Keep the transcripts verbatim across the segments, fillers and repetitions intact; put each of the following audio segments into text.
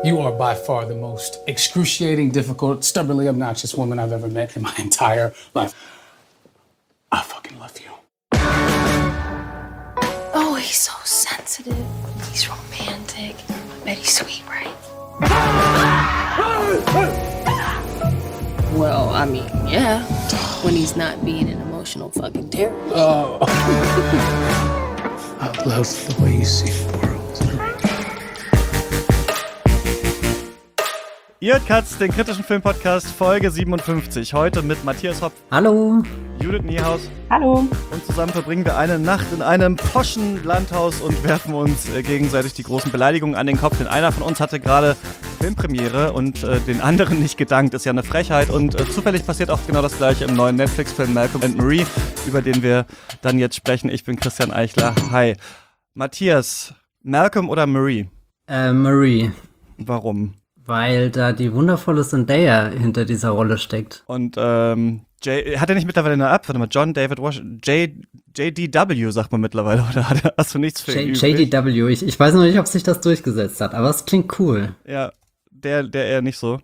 You are by far the most excruciating, difficult, stubbornly obnoxious woman I've ever met in my entire life. I fucking love you. Oh, he's so sensitive. He's romantic. I bet he's sweet, right? Well, I mean, yeah. When he's not being an emotional fucking terror. Oh. I love the way you see the world. Ihr hört Katz, den kritischen Filmpodcast, Folge siebenundfünfzig. Heute mit Matthias Hopp. Hallo. Judith Niehaus. Hallo. Und zusammen verbringen wir eine Nacht in einem poschen Landhaus und werfen uns äh, gegenseitig die großen Beleidigungen an den Kopf. Denn einer von uns hatte gerade Filmpremiere und äh, den anderen nicht gedankt. Ist ja eine Frechheit. Und äh, zufällig passiert auch genau das Gleiche im neuen Netflix-Film Malcolm and Marie, über den wir dann jetzt sprechen. Ich bin Christian Eichler. Hi. Matthias, Malcolm oder Marie? Äh, Marie. Warum? Weil da die wundervolle Zendaya hinter dieser Rolle steckt. Und ähm, J- hat er nicht mittlerweile eine App? Warte mal, John David Washington, J- J D W sagt man mittlerweile, oder hat er, hast du nichts für ihn J- übrig? J D W, ich, ich weiß noch nicht, ob sich das durchgesetzt hat, aber es klingt cool. Ja, der, der eher nicht so.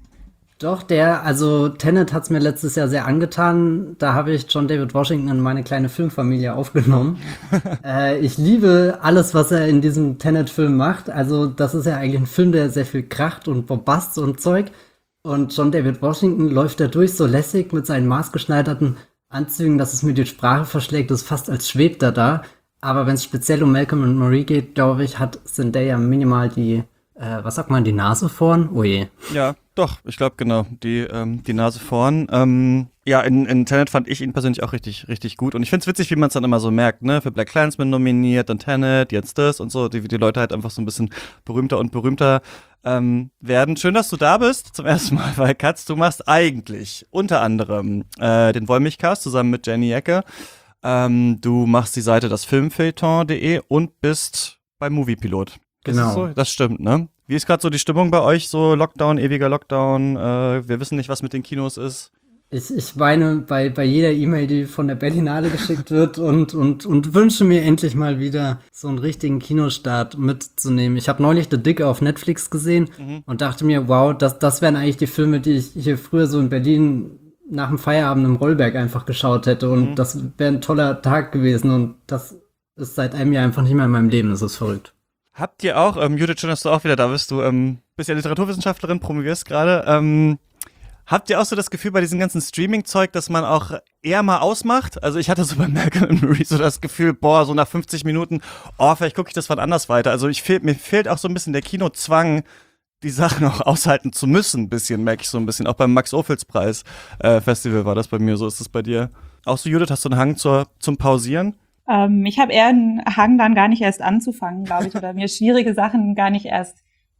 Doch, der, also Tenet hat's mir letztes Jahr sehr angetan. Da habe ich John David Washington in meine kleine Filmfamilie aufgenommen. äh, ich liebe alles, was er in diesem Tenet-Film macht. Also das ist ja eigentlich ein Film, der sehr viel kracht und Bombast und Zeug. Und John David Washington läuft da durch so lässig mit seinen maßgeschneiderten Anzügen, dass es mir die Sprache verschlägt. Das ist fast als schwebt er da. Aber wenn es speziell um Malcolm und Marie geht, glaube ich, hat Zendaya minimal die, äh, was sagt man, die Nase vorn? Oh je. Ja, doch, ich glaube genau, die, ähm, die Nase vorn. Ähm, ja, in, in Tenet fand ich ihn persönlich auch richtig, richtig gut. Und ich find's witzig, wie man es dann immer so merkt, ne? Für Black Klansman nominiert, dann Tenet, jetzt das und so, die, die Leute halt einfach so ein bisschen berühmter und berühmter ähm, werden. Schön, dass du da bist, zum ersten Mal, weil Katz, du machst eigentlich unter anderem äh, den Wollmilchcast zusammen mit Jenny Ecke. Ähm, du machst die Seite dasfilmfeuilleton punkt de und bist bei Moviepilot. Genau. Ist das so? Das stimmt, ne? Wie ist gerade so die Stimmung bei euch? So Lockdown, ewiger Lockdown, äh, wir wissen nicht, was mit den Kinos ist. Ich, ich weine bei, bei jeder E-Mail, die von der Berlinale geschickt wird und, und, und wünsche mir endlich mal wieder so einen richtigen Kinostart mitzunehmen. Ich habe neulich The Dick auf Netflix gesehen mhm. und dachte mir, wow, das, das wären eigentlich die Filme, die ich hier früher so in Berlin nach dem Feierabend im Rollberg einfach geschaut hätte. Und mhm. das wäre ein toller Tag gewesen und das ist seit einem Jahr einfach nicht mehr in meinem Leben. Das ist verrückt. Habt ihr auch, ähm, Judith, schön, dass du auch wieder da bist, du ähm, bist ja Literaturwissenschaftlerin, promovierst gerade, ähm, habt ihr auch so das Gefühl bei diesem ganzen Streaming-Zeug, dass man auch eher mal ausmacht? Also ich hatte so bei Malcolm and Marie so das Gefühl, boah, so nach fünfzig Minuten, oh, vielleicht gucke ich das wann anders weiter. Also ich fehl, mir fehlt auch so ein bisschen der Kinozwang, die Sachen auch aushalten zu müssen, ein bisschen, merke ich so ein bisschen. Auch beim Max-Ophüls-Preis äh, Festival war das bei mir so. Ist das bei dir auch so, Judith? Hast du einen Hang zur, zum Pausieren? Ähm, ich habe eher einen Hang, dann gar nicht erst anzufangen, glaube ich, oder mir schwierige Sachen gar nicht erst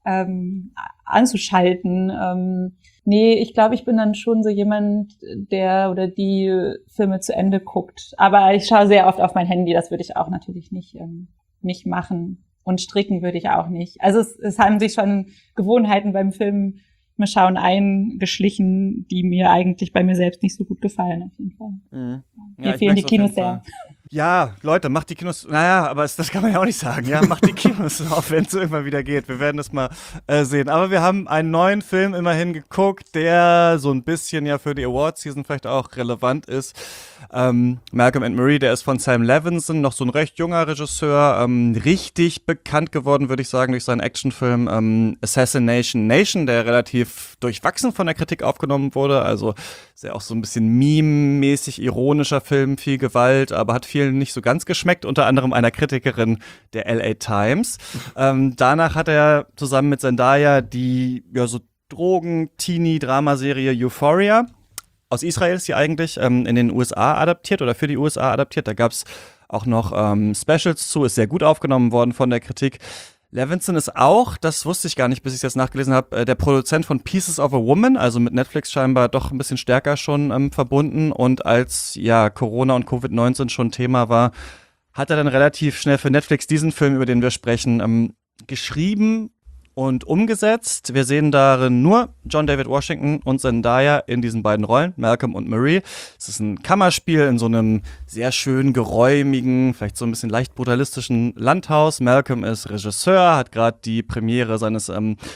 ähm, anzuschalten. Ähm, nee, ich glaube, ich bin dann schon so jemand, der oder die Filme zu Ende guckt. Aber ich schaue sehr oft auf mein Handy, das würde ich auch natürlich nicht, ähm, nicht machen. Und stricken würde ich auch nicht. Also es, es haben sich schon Gewohnheiten beim Film mir Schauen eingeschlichen, die mir eigentlich bei mir selbst nicht so gut gefallen, auf jeden Fall. Mhm. Mir Ja, fehlen die Kinos sehr. Ja, Leute, macht die Kinos, naja, aber es, das kann man ja auch nicht sagen, ja, macht die Kinos auf, wenn es irgendwann wieder geht. Wir werden das mal äh, sehen. Aber wir haben einen neuen Film immerhin geguckt, der so ein bisschen ja für die Awards-Season vielleicht auch relevant ist. Ähm, Malcolm and Marie, der ist von Sam Levinson, noch so ein recht junger Regisseur, ähm, richtig bekannt geworden, würde ich sagen, durch seinen Actionfilm ähm, Assassination Nation, der relativ durchwachsen von der Kritik aufgenommen wurde, also ist ja auch so ein bisschen meme-mäßig ironischer Film, viel Gewalt, aber hat vielen nicht so ganz geschmeckt, unter anderem einer Kritikerin der L A Times. ähm, danach hat er zusammen mit Zendaya die ja so Drogen-Teenie-Dramaserie Euphoria, aus Israel ist sie eigentlich, ähm, in den U S A adaptiert oder für die U S A adaptiert. Da gab's auch noch ähm, Specials zu, ist sehr gut aufgenommen worden von der Kritik. Levinson ist auch, das wusste ich gar nicht, bis ich es jetzt nachgelesen habe, äh, der Produzent von Pieces of a Woman, also mit Netflix scheinbar doch ein bisschen stärker schon ähm, verbunden. Und als ja Corona und Covid neunzehn schon Thema war, hat er dann relativ schnell für Netflix diesen Film, über den wir sprechen, ähm, geschrieben und umgesetzt. Wir sehen darin nur John David Washington und Zendaya in diesen beiden Rollen, Malcolm und Marie. Es ist ein Kammerspiel in so einem sehr schön geräumigen, vielleicht so ein bisschen leicht brutalistischen Landhaus. Malcolm ist Regisseur, hat gerade die Premiere seines ähm,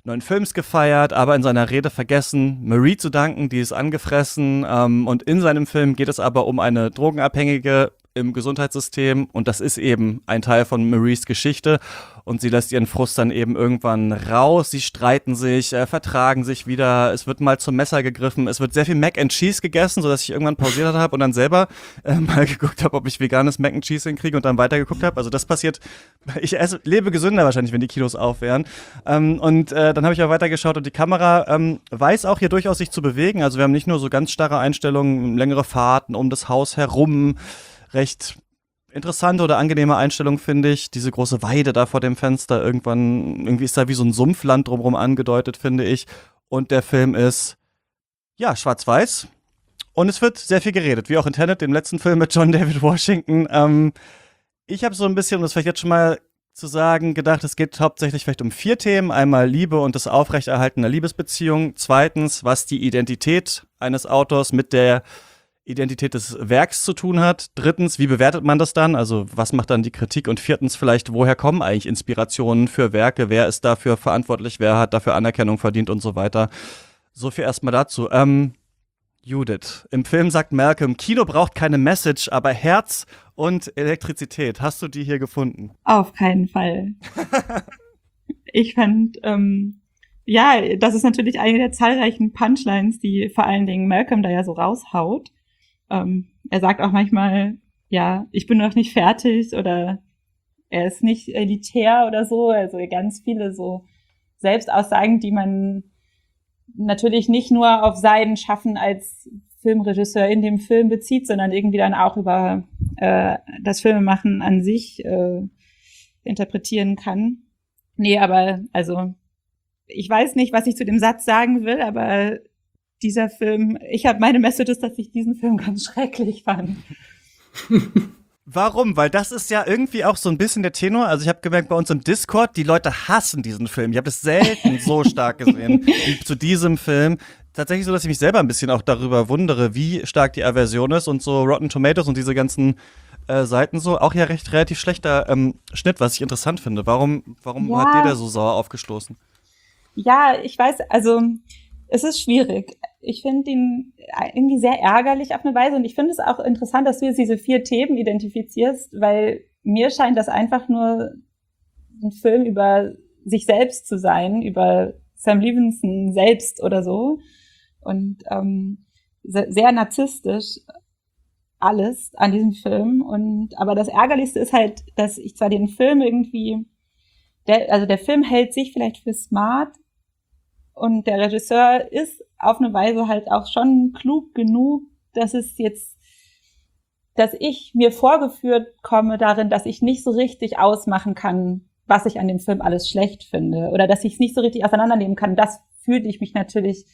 neuen Films gefeiert, aber in seiner Rede vergessen, Marie zu danken, die ist angefressen. Ähm, und in seinem Film geht es aber um eine Drogenabhängige im Gesundheitssystem und das ist eben ein Teil von Maries Geschichte und sie lässt ihren Frust dann eben irgendwann raus, sie streiten sich, äh, vertragen sich wieder, es wird mal zum Messer gegriffen, es wird sehr viel Mac and Cheese gegessen, sodass ich irgendwann pausiert habe und dann selber äh, mal geguckt habe, ob ich veganes Mac and Cheese hinkriege und dann weitergeguckt habe, also das passiert, ich esse, lebe gesünder wahrscheinlich, wenn die Kinos auf wären ähm, und äh, dann habe ich auch weitergeschaut und die Kamera ähm, weiß auch hier durchaus sich zu bewegen, also wir haben nicht nur so ganz starre Einstellungen, längere Fahrten um das Haus herum, recht interessante oder angenehme Einstellung, finde ich. Diese große Weide da vor dem Fenster, irgendwann, irgendwie ist da wie so ein Sumpfland drumherum angedeutet, finde ich. Und der Film ist, ja, schwarz-weiß. Und es wird sehr viel geredet, wie auch in Tenet, dem letzten Film mit John David Washington. Ähm, ich habe so ein bisschen, um das vielleicht jetzt schon mal zu sagen, gedacht, es geht hauptsächlich vielleicht um vier Themen. Einmal Liebe und das Aufrechterhalten einer Liebesbeziehung. Zweitens, was die Identität eines Autors mit der Identität des Werks zu tun hat. Drittens, wie bewertet man das dann? Also was macht dann die Kritik? Und viertens, vielleicht, woher kommen eigentlich Inspirationen für Werke? Wer ist dafür verantwortlich? Wer hat dafür Anerkennung verdient und so weiter? So viel erstmal dazu. Ähm, Judith, im Film sagt Malcolm, Kino braucht keine Message, aber Herz und Elektrizität. Hast du die hier gefunden? Auf keinen Fall. Ich fand, ähm, ja, das ist natürlich eine der zahlreichen Punchlines, die vor allen Dingen Malcolm da ja so raushaut. Ähm, er sagt auch manchmal, ja, ich bin noch nicht fertig oder er ist nicht elitär oder so. Also ganz viele so Selbstaussagen, die man natürlich nicht nur auf sein Schaffen als Filmregisseur in dem Film bezieht, sondern irgendwie dann auch über äh, das Filmemachen an sich äh, interpretieren kann. Nee, aber also ich weiß nicht, was ich zu dem Satz sagen will, aber dieser Film, ich habe meine Message ist, dass ich diesen Film ganz schrecklich fand. Warum? Weil das ist ja irgendwie auch so ein bisschen der Tenor. Also ich habe gemerkt, bei uns im Discord, die Leute hassen diesen Film. Ich habe es selten so stark gesehen wie zu diesem Film. Tatsächlich so, dass ich mich selber ein bisschen auch darüber wundere, wie stark die Aversion ist und so Rotten Tomatoes und diese ganzen äh, Seiten so. Auch ja recht relativ schlechter ähm, Schnitt, was ich interessant finde. Warum, warum Ja. hat dir der so sauer aufgestoßen? Ja, ich weiß, also es ist schwierig. Ich finde ihn irgendwie sehr ärgerlich auf eine Weise und ich finde es auch interessant, dass du jetzt diese vier Themen identifizierst, weil mir scheint das einfach nur ein Film über sich selbst zu sein, über Sam Levinson selbst oder so und ähm, se- sehr narzisstisch alles an diesem Film und aber das Ärgerlichste ist halt, dass ich zwar den Film irgendwie, der, also der Film hält sich vielleicht für smart, und der Regisseur ist auf eine Weise halt auch schon klug genug, dass es jetzt, dass ich mir vorgeführt komme darin, dass ich nicht so richtig ausmachen kann, was ich an dem Film alles schlecht finde. Oder dass ich es nicht so richtig auseinandernehmen kann. Das fühle ich mich natürlich,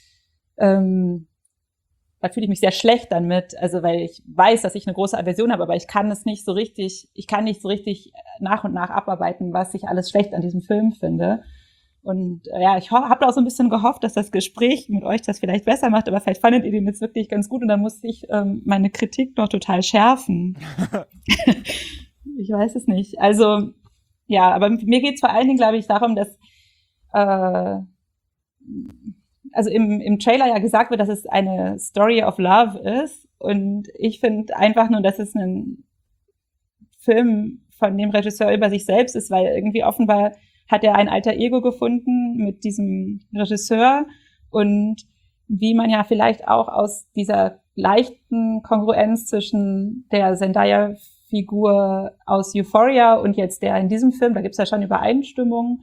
ähm, da fühle ich mich sehr schlecht damit. Also, weil ich weiß, dass ich eine große Aversion habe, aber ich kann es nicht so richtig, ich kann nicht so richtig nach und nach abarbeiten, was ich alles schlecht an diesem Film finde. Und äh, ja, ich ho- habe auch so ein bisschen gehofft, dass das Gespräch mit euch das vielleicht besser macht, aber vielleicht fandet ihr den jetzt wirklich ganz gut und dann musste ich ähm, meine Kritik noch total schärfen. Ich weiß es nicht. Also, ja, aber mir geht es vor allen Dingen, glaube ich, darum, dass äh, also im, im Trailer ja gesagt wird, dass es eine Story of Love ist und ich finde einfach nur, dass es ein Film von dem Regisseur über sich selbst ist, weil irgendwie offenbar hat er ein alter Ego gefunden mit diesem Regisseur und wie man ja vielleicht auch aus dieser leichten Kongruenz zwischen der Zendaya-Figur aus Euphoria und jetzt der in diesem Film, da gibt's ja schon Übereinstimmungen,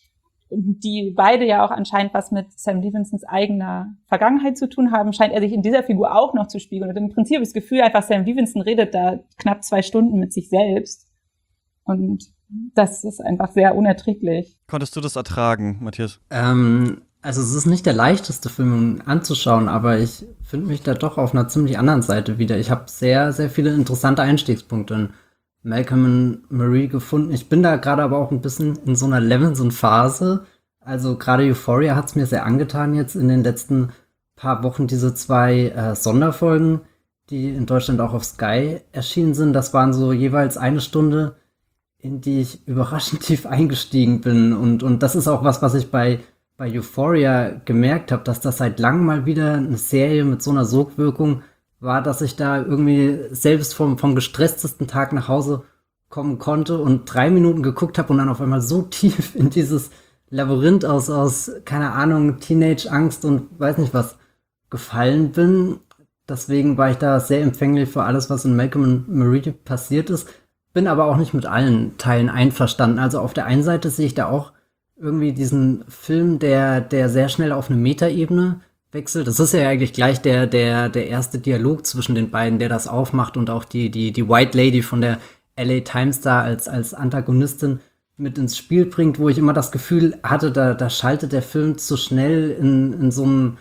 die beide ja auch anscheinend was mit Sam Levinsons eigener Vergangenheit zu tun haben, scheint er sich in dieser Figur auch noch zu spiegeln. Und im Prinzip habe ich das Gefühl, einfach Sam Levinson redet da knapp zwei Stunden mit sich selbst. Und das ist einfach sehr unerträglich. Konntest du das ertragen, Matthias? Ähm, also es ist nicht der leichteste Film anzuschauen, aber ich finde mich da doch auf einer ziemlich anderen Seite wieder. Ich habe sehr, sehr viele interessante Einstiegspunkte in Malcolm und Marie gefunden. Ich bin da gerade aber auch ein bisschen in so einer Levinson-Phase. Also gerade Euphoria hat es mir sehr angetan jetzt in den letzten paar Wochen, diese zwei äh, Sonderfolgen, die in Deutschland auch auf Sky erschienen sind. Das waren so jeweils eine Stunde, in die ich überraschend tief eingestiegen bin. Und, und das ist auch was, was ich bei bei Euphoria gemerkt habe, dass das seit langem mal wieder eine Serie mit so einer Sogwirkung war, dass ich da irgendwie selbst vom, vom gestresstesten Tag nach Hause kommen konnte und drei Minuten geguckt habe und dann auf einmal so tief in dieses Labyrinth aus, aus, keine Ahnung, Teenage-Angst und weiß nicht was gefallen bin. Deswegen war ich da sehr empfänglich für alles, was in Malcolm und Marie passiert ist. Bin aber auch nicht mit allen Teilen einverstanden. Also auf der einen Seite sehe ich da auch irgendwie diesen Film, der, der sehr schnell auf eine Metaebene wechselt. Das ist ja eigentlich gleich der, der, der erste Dialog zwischen den beiden, der das aufmacht und auch die, die, die White Lady von der L A Times da als, als Antagonistin mit ins Spiel bringt, wo ich immer das Gefühl hatte, da, da schaltet der Film zu schnell in, in so einem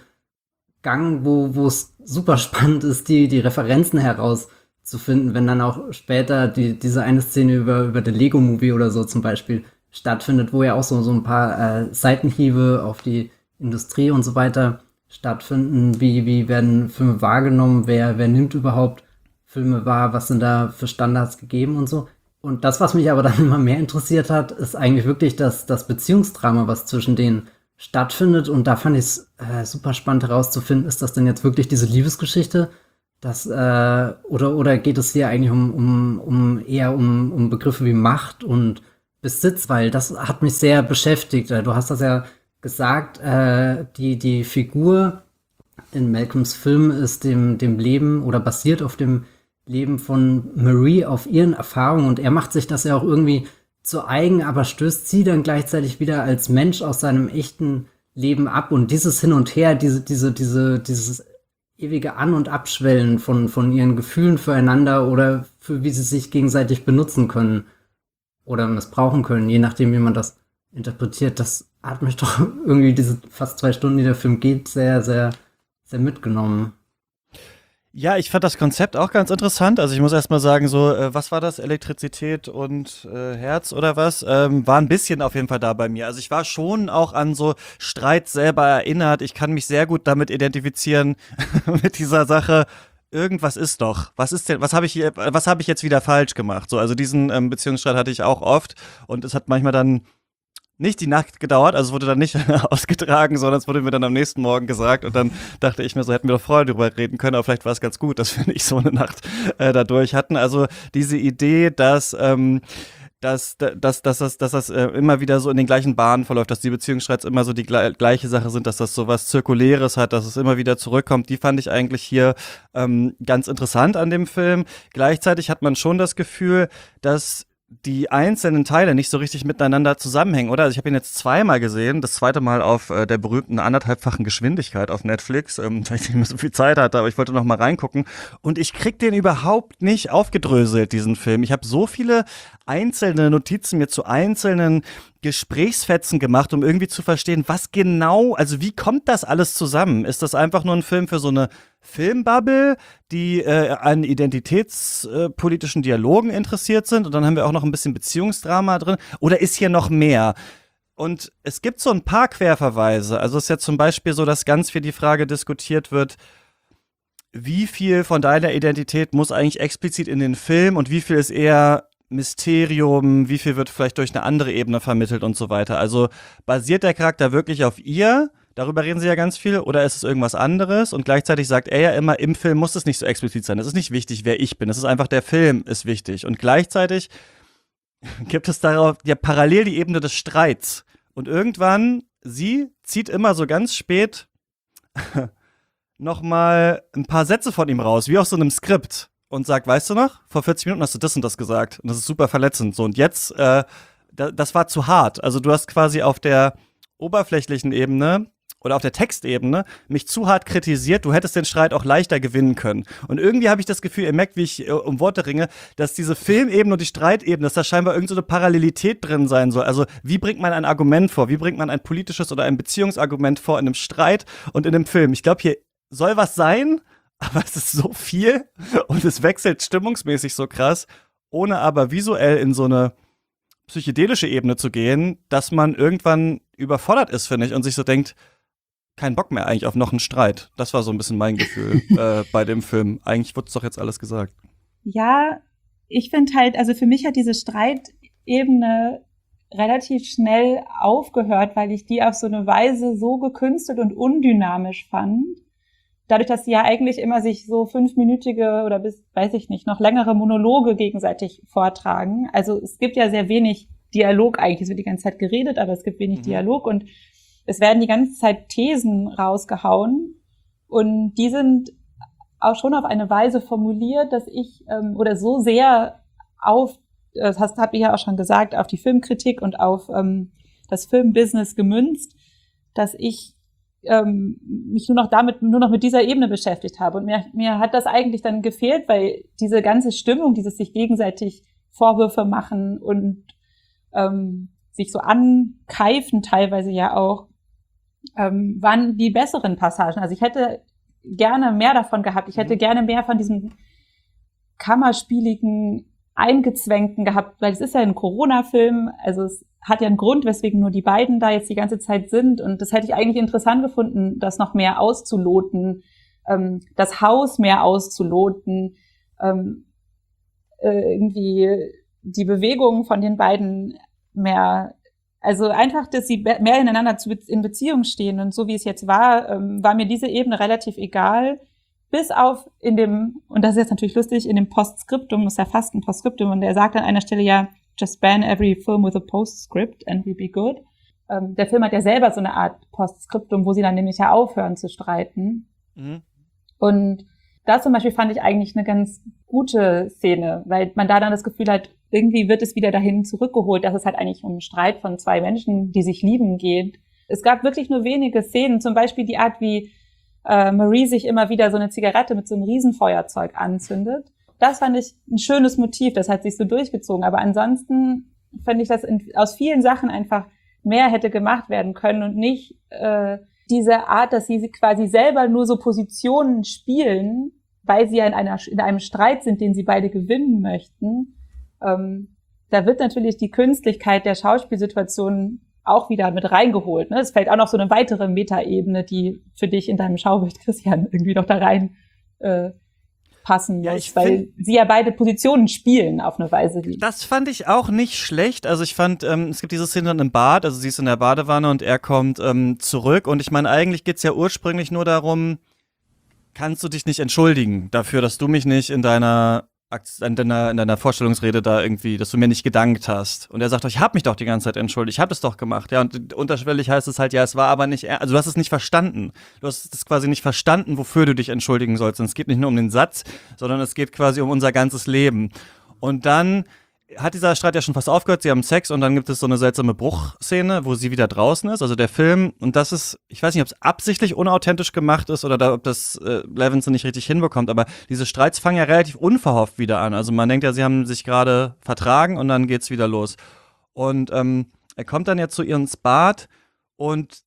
Gang, wo, wo es super spannend ist, die, die Referenzen herauszufinden, wenn dann auch später die, diese eine Szene über, über den Lego-Movie oder so zum Beispiel stattfindet, wo ja auch so, so ein paar äh, Seitenhiebe auf die Industrie und so weiter stattfinden. Wie, wie werden Filme wahrgenommen? Wer, wer nimmt überhaupt Filme wahr? Was sind da für Standards gegeben und so? Und das, was mich aber dann immer mehr interessiert hat, ist eigentlich wirklich das, das Beziehungsdrama, was zwischen denen stattfindet. Und da fand ich es äh, super spannend herauszufinden, ist das denn jetzt wirklich diese Liebesgeschichte? Das, äh, oder, oder geht es hier eigentlich um, um, um eher um, um Begriffe wie Macht und Besitz? Weil das hat mich sehr beschäftigt. Du hast das ja gesagt, äh, die, die Figur in Malcolms Film ist dem, dem Leben oder basiert auf dem Leben von Marie, auf ihren Erfahrungen, und er macht sich das ja auch irgendwie zu eigen, aber stößt sie dann gleichzeitig wieder als Mensch aus seinem echten Leben ab, und dieses Hin und Her, diese, diese, diese, dieses ewige An- und Abschwellen von, von ihren Gefühlen füreinander oder für wie sie sich gegenseitig benutzen können oder missbrauchen können, je nachdem, wie man das interpretiert, das hat mich doch irgendwie diese fast zwei Stunden, die der Film geht, sehr, sehr, sehr mitgenommen. Ja, ich fand das Konzept auch ganz interessant. Also ich muss erst mal sagen, so, äh, was war das? Elektrizität und äh, Herz oder was? Ähm, war ein bisschen auf jeden Fall da bei mir. Also ich war schon auch an so Streit selber erinnert. Ich kann mich sehr gut damit identifizieren, mit dieser Sache. Irgendwas ist doch. Was ist denn, was habe ich hier, was habe ich jetzt wieder falsch gemacht? So, also diesen ähm, Beziehungsstreit hatte ich auch oft, und es hat manchmal dann nicht die Nacht gedauert, also es wurde dann nicht ausgetragen, sondern es wurde mir dann am nächsten Morgen gesagt, und dann dachte ich mir so, hätten wir doch vorher drüber reden können, aber vielleicht war es ganz gut, dass wir nicht so eine Nacht äh, dadurch hatten. Also diese Idee, dass ähm, dass, dass, dass, dass, dass das äh, immer wieder so in den gleichen Bahnen verläuft, dass die Beziehungsstreits immer so die gle- gleiche Sache sind, dass das so was Zirkuläres hat, dass es immer wieder zurückkommt, die fand ich eigentlich hier ähm, ganz interessant an dem Film. Gleichzeitig hat man schon das Gefühl, dass die einzelnen Teile nicht so richtig miteinander zusammenhängen, oder? Also ich habe ihn jetzt zweimal gesehen, das zweite Mal auf äh, der berühmten anderthalbfachen Geschwindigkeit auf Netflix, ähm, weil ich nicht mehr so viel Zeit hatte, aber ich wollte noch mal reingucken, und ich krieg den überhaupt nicht aufgedröselt, diesen Film. Ich habe so viele einzelne Notizen mir zu einzelnen Gesprächsfetzen gemacht, um irgendwie zu verstehen, was genau, also wie kommt das alles zusammen? Ist das einfach nur ein Film für so eine Filmbubble, die äh, an identitätspolitischen äh, Dialogen interessiert sind, und dann haben wir auch noch ein bisschen Beziehungsdrama drin, oder ist hier noch mehr? Und es gibt so ein paar Querverweise, also es ist ja zum Beispiel so, dass ganz viel die Frage diskutiert wird, wie viel von deiner Identität muss eigentlich explizit in den Film und wie viel ist eher Mysterium, wie viel wird vielleicht durch eine andere Ebene vermittelt und so weiter. Also basiert der Charakter wirklich auf ihr? Darüber reden sie ja ganz viel. Oder ist es irgendwas anderes? Und gleichzeitig sagt er ja immer, im Film muss es nicht so explizit sein. Es ist nicht wichtig, wer ich bin. Es ist einfach, der Film ist wichtig. Und gleichzeitig gibt es darauf ja parallel die Ebene des Streits. Und irgendwann, sie zieht immer so ganz spät nochmal ein paar Sätze von ihm raus, wie aus so einem Skript. Und sagt, weißt du noch, vor vierzig Minuten hast du das und das gesagt. Und das ist super verletzend. So, und jetzt, äh, da, das war zu hart. Also du hast quasi auf der oberflächlichen Ebene oder auf der Textebene mich zu hart kritisiert. Du hättest den Streit auch leichter gewinnen können. Und irgendwie habe ich das Gefühl, ihr merkt, wie ich äh, um Worte ringe, dass diese Filmebene und die Streitebene, dass da scheinbar irgend so eine Parallelität drin sein soll. Also wie bringt man ein Argument vor? Wie bringt man ein politisches oder ein Beziehungsargument vor in einem Streit und in einem Film? Ich glaube, hier soll was sein, aber es ist so viel und es wechselt stimmungsmäßig so krass, ohne aber visuell in so eine psychedelische Ebene zu gehen, dass man irgendwann überfordert ist, finde ich, und sich so denkt, kein Bock mehr eigentlich auf noch einen Streit. Das war so ein bisschen mein Gefühl äh, bei dem Film. Eigentlich wurde es doch jetzt alles gesagt. Ja, ich finde halt, also für mich hat diese Streitebene relativ schnell aufgehört, weil ich die auf so eine Weise so gekünstelt und undynamisch fand. Dadurch, dass sie ja eigentlich immer sich so fünfminütige oder bis, weiß ich nicht, noch längere Monologe gegenseitig vortragen. Also es gibt ja sehr wenig Dialog eigentlich. Es wird die ganze Zeit geredet, aber es gibt wenig mhm. Dialog und es werden die ganze Zeit Thesen rausgehauen und die sind auch schon auf eine Weise formuliert, dass ich ähm, oder so sehr auf, das hast, habt ihr ja auch schon gesagt, auf die Filmkritik und auf ähm, das Filmbusiness gemünzt, dass ich ähm, mich nur noch damit, nur noch mit dieser Ebene beschäftigt habe. Und mir, mir hat das eigentlich dann gefehlt, weil diese ganze Stimmung, dieses sich gegenseitig Vorwürfe machen und ähm, sich so ankeifen teilweise ja auch, ähm, waren die besseren Passagen. Also ich hätte gerne mehr davon gehabt. Ich hätte gerne mehr von diesem kammerspieligen, eingezwängten gehabt, weil es ist ja ein Corona-Film, also es hat ja einen Grund, weswegen nur die beiden da jetzt die ganze Zeit sind und das hätte ich eigentlich interessant gefunden, das noch mehr auszuloten, ähm, das Haus mehr auszuloten, ähm, äh, irgendwie die Bewegungen von den beiden mehr, also einfach, dass sie mehr ineinander zu, in Beziehung stehen und so wie es jetzt war, ähm, war mir diese Ebene relativ egal, bis auf in dem, und das ist jetzt natürlich lustig, in dem Postskriptum, ist ja fast ein Postskriptum, und er sagt an einer Stelle ja, just ban every film with a postscript and we'll be good. Ähm, der Film hat ja selber so eine Art Postskriptum, wo sie dann nämlich ja aufhören zu streiten. Mhm. Und das zum Beispiel fand ich eigentlich eine ganz gute Szene, weil man da dann das Gefühl hat, irgendwie wird es wieder dahin zurückgeholt, dass es halt eigentlich um einen Streit von zwei Menschen, die sich lieben, geht. Es gab wirklich nur wenige Szenen, zum Beispiel die Art, wie äh, Marie sich immer wieder so eine Zigarette mit so einem Riesenfeuerzeug anzündet. Das fand ich ein schönes Motiv, das hat sich so durchgezogen. Aber ansonsten fand ich, dass in, aus vielen Sachen einfach mehr hätte gemacht werden können und nicht äh, diese Art, dass sie quasi selber nur so Positionen spielen, weil sie ja in, einer, in einem Streit sind, den sie beide gewinnen möchten. Ähm, da wird natürlich die Künstlichkeit der Schauspielsituation auch wieder mit reingeholt. Ne? Es fällt auch noch so eine weitere Metaebene, die für dich in deinem Schaubild, Christian, irgendwie noch da rein äh, passen muss, ja, ich weil find, sie ja beide Positionen spielen auf eine Weise. Die das fand ich auch nicht schlecht. Also ich fand, ähm, es gibt diese Szene dann im Bad, also sie ist in der Badewanne und er kommt ähm, zurück. Und ich meine, eigentlich geht's ja ursprünglich nur darum, kannst du dich nicht entschuldigen dafür, dass du mich nicht in deiner in deiner, in deiner Vorstellungsrede da irgendwie, dass du mir nicht gedankt hast. Und er sagt doch, ich habe mich doch die ganze Zeit entschuldigt, ich habe das doch gemacht. Ja, und unterschwellig heißt es halt, ja, es war aber nicht, also du hast es nicht verstanden. Du hast es quasi nicht verstanden, wofür du dich entschuldigen sollst. Und es geht nicht nur um den Satz, sondern es geht quasi um unser ganzes Leben. Und dann hat dieser Streit ja schon fast aufgehört, sie haben Sex und dann gibt es so eine seltsame Bruchszene, wo sie wieder draußen ist, also der Film, und das ist, ich weiß nicht, ob es absichtlich unauthentisch gemacht ist oder da, ob das äh, Levinson nicht richtig hinbekommt, aber diese Streits fangen ja relativ unverhofft wieder an, also man denkt ja, sie haben sich gerade vertragen und dann geht's wieder los. Und ähm, er kommt dann ja zu ihr ins Bad und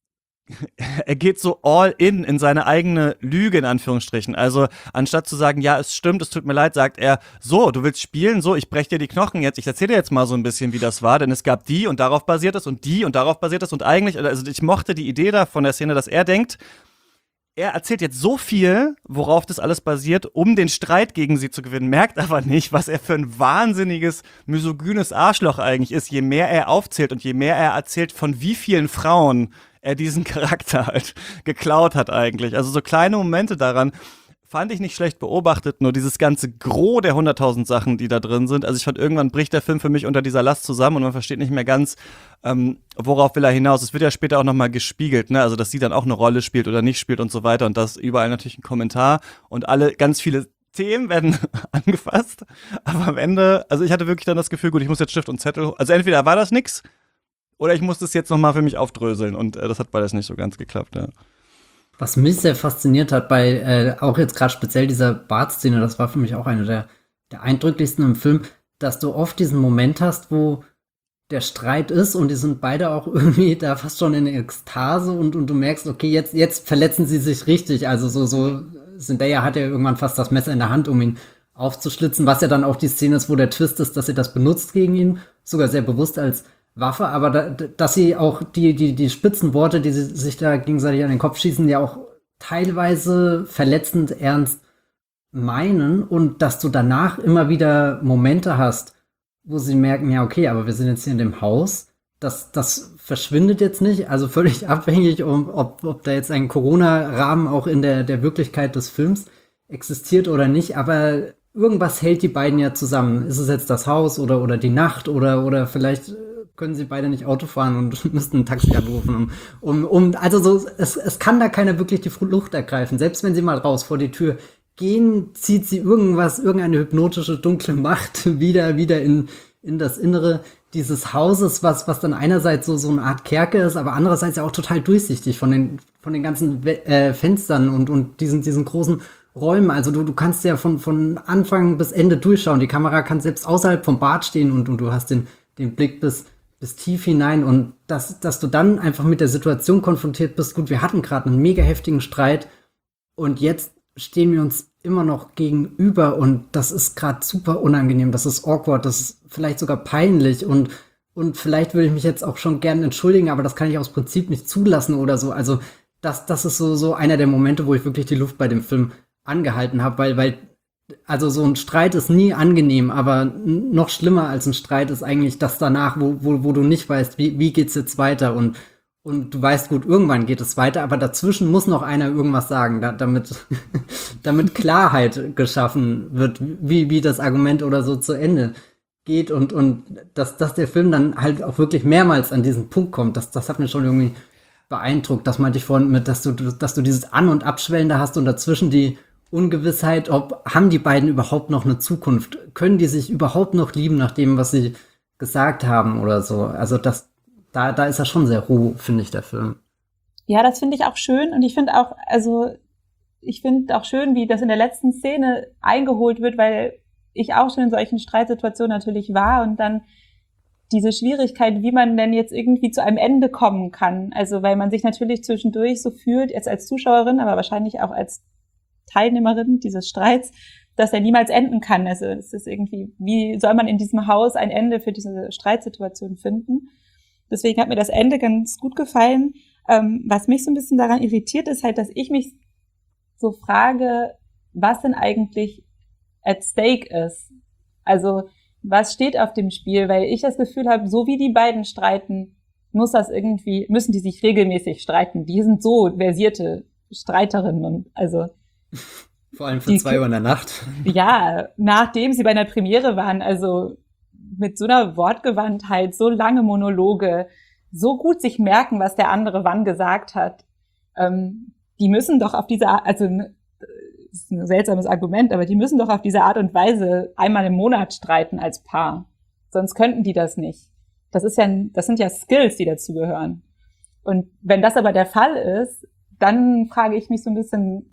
er geht so all in in seine eigene Lüge, in Anführungsstrichen. Also anstatt zu sagen, ja, es stimmt, es tut mir leid, sagt er, so, du willst spielen, so, ich brech dir die Knochen jetzt, ich erzähle dir jetzt mal so ein bisschen, wie das war, denn es gab die und darauf basiert es und die und darauf basiert es und eigentlich, also ich mochte die Idee da von der Szene, dass er denkt, er erzählt jetzt so viel, worauf das alles basiert, um den Streit gegen sie zu gewinnen, merkt aber nicht, was er für ein wahnsinniges, misogynes Arschloch eigentlich ist, je mehr er aufzählt und je mehr er erzählt, von wie vielen Frauen er diesen Charakter halt geklaut hat eigentlich. Also so kleine Momente daran fand ich nicht schlecht beobachtet, nur dieses ganze Gros der hunderttausend Sachen, die da drin sind. Also ich fand, irgendwann bricht der Film für mich unter dieser Last zusammen und man versteht nicht mehr ganz, ähm, worauf will er hinaus. Es wird ja später auch nochmal gespiegelt, ne? Also dass sie dann auch eine Rolle spielt oder nicht spielt und so weiter und das überall natürlich ein Kommentar und alle, ganz viele Themen werden angefasst, aber am Ende, also ich hatte wirklich dann das Gefühl, gut, ich muss jetzt Stift und Zettel, also entweder war das nix, oder ich muss das jetzt nochmal für mich aufdröseln und äh, das hat beides nicht so ganz geklappt, ja. Was mich sehr fasziniert hat bei, äh, auch jetzt gerade speziell dieser Bart-Szene, das war für mich auch eine der, der eindrücklichsten im Film, dass du oft diesen Moment hast, wo der Streit ist und die sind beide auch irgendwie da fast schon in Ekstase und, und du merkst, okay, jetzt, jetzt verletzen sie sich richtig, also so, so, Zendaya hat ja irgendwann fast das Messer in der Hand, um ihn aufzuschlitzen, was ja dann auch die Szene ist, wo der Twist ist, dass sie das benutzt gegen ihn, sogar sehr bewusst als Waffe, aber da, dass sie auch die, die, die spitzen Worte, die sie sich da gegenseitig an den Kopf schießen, ja auch teilweise verletzend ernst meinen und dass du danach immer wieder Momente hast, wo sie merken, ja, okay, aber wir sind jetzt hier in dem Haus, das, das verschwindet jetzt nicht, also völlig abhängig, um, ob, ob da jetzt ein Corona-Rahmen auch in der, der Wirklichkeit des Films existiert oder nicht, aber irgendwas hält die beiden ja zusammen. Ist es jetzt das Haus oder, oder die Nacht oder, oder vielleicht können sie beide nicht Auto fahren und müssten ein Taxi anrufen, um, um, um also so, es, es kann da keiner wirklich die Flucht ergreifen. Selbst wenn sie mal raus vor die Tür gehen, zieht sie irgendwas, irgendeine hypnotische dunkle Macht wieder, wieder in, in das Innere dieses Hauses, was, was dann einerseits so, so eine Art Kerker ist, aber andererseits ja auch total durchsichtig von den, von den ganzen We- äh, Fenstern und, und diesen, diesen großen Räumen. Also du, du kannst ja von, von Anfang bis Ende durchschauen. Die Kamera kann selbst außerhalb vom Bad stehen und, und du hast den, den Blick bis, bis tief hinein. Und dass, dass du dann einfach mit der Situation konfrontiert bist. Gut, wir hatten gerade einen mega heftigen Streit und jetzt stehen wir uns immer noch gegenüber und das ist gerade super unangenehm, das ist awkward, das ist vielleicht sogar peinlich und, und vielleicht würde ich mich jetzt auch schon gern entschuldigen, aber das kann ich aus Prinzip nicht zulassen oder so. Also das, das ist so, so einer der Momente, wo ich wirklich die Luft bei dem Film angehalten habe, weil, weil, also so ein Streit ist nie angenehm, aber n- noch schlimmer als ein Streit ist eigentlich das danach, wo, wo, wo du nicht weißt, wie, wie geht's jetzt weiter und Und du weißt, gut, irgendwann geht es weiter, aber dazwischen muss noch einer irgendwas sagen, da, damit, damit Klarheit geschaffen wird, wie, wie das Argument oder so zu Ende geht und, und dass, dass der Film dann halt auch wirklich mehrmals an diesen Punkt kommt, das, das hat mich schon irgendwie beeindruckt. Das meinte ich vorhin mit, dass du, dass du dieses An- und Abschwellen da hast und dazwischen die Ungewissheit, ob, haben die beiden überhaupt noch eine Zukunft? Können die sich überhaupt noch lieben nach dem, was sie gesagt haben oder so? Also das, Da, da ist er schon sehr roh, finde ich, der Film. Ja, das finde ich auch schön und ich finde auch, also ich finde auch schön, wie das in der letzten Szene eingeholt wird, weil ich auch schon in solchen Streitsituationen natürlich war und dann diese Schwierigkeit, wie man denn jetzt irgendwie zu einem Ende kommen kann. Also weil man sich natürlich zwischendurch so fühlt, jetzt als Zuschauerin, aber wahrscheinlich auch als Teilnehmerin dieses Streits, dass er niemals enden kann. Also es ist irgendwie, wie soll man in diesem Haus ein Ende für diese Streitsituation finden? Deswegen hat mir das Ende ganz gut gefallen. Ähm, was mich so ein bisschen daran irritiert, ist halt, dass ich mich so frage, was denn eigentlich at stake ist. Also was steht auf dem Spiel? Weil ich das Gefühl habe, so wie die beiden streiten, muss das irgendwie, müssen die sich regelmäßig streiten. Die sind so versierte Streiterinnen und also vor allem für die, zwei Uhr in der Nacht. Ja, nachdem sie bei einer Premiere waren, also mit so einer Wortgewandtheit, so lange Monologe, so gut sich merken, was der andere wann gesagt hat. Ähm, die müssen doch auf diese Art, also das ist ein seltsames Argument, aber die müssen doch auf diese Art und Weise einmal im Monat streiten als Paar. Sonst könnten die das nicht. Das ist ja, das sind ja Skills, die dazugehören. Und wenn das aber der Fall ist, dann frage ich mich so ein bisschen,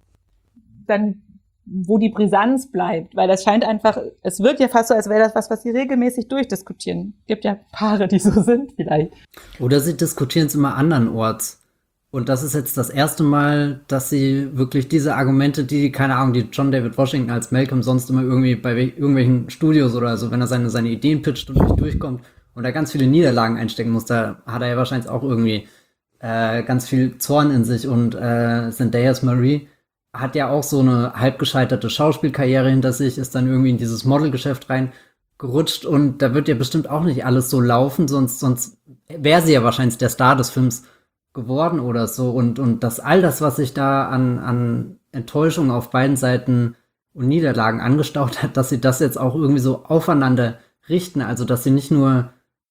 dann wo die Brisanz bleibt, weil das scheint einfach, es wird ja fast so, als wäre das was, was sie regelmäßig durchdiskutieren. Es gibt ja Paare, die so sind vielleicht. Oder sie diskutieren es immer andernorts. Und das ist jetzt das erste Mal, dass sie wirklich diese Argumente, die, keine Ahnung, die John David Washington als Malcolm sonst immer irgendwie bei irgendwelchen Studios oder so, wenn er seine, seine Ideen pitcht und nicht durchkommt und da ganz viele Niederlagen einstecken muss, da hat er ja wahrscheinlich auch irgendwie äh, ganz viel Zorn in sich und äh, Zendayas Marie hat ja auch so eine halb gescheiterte Schauspielkarriere hinter sich, ist dann irgendwie in dieses Modelgeschäft reingerutscht und da wird ja bestimmt auch nicht alles so laufen, sonst, sonst wäre sie ja wahrscheinlich der Star des Films geworden oder so und, und dass all das, was sich da an, an Enttäuschung auf beiden Seiten und Niederlagen angestaut hat, dass sie das jetzt auch irgendwie so aufeinander richten, also dass sie nicht nur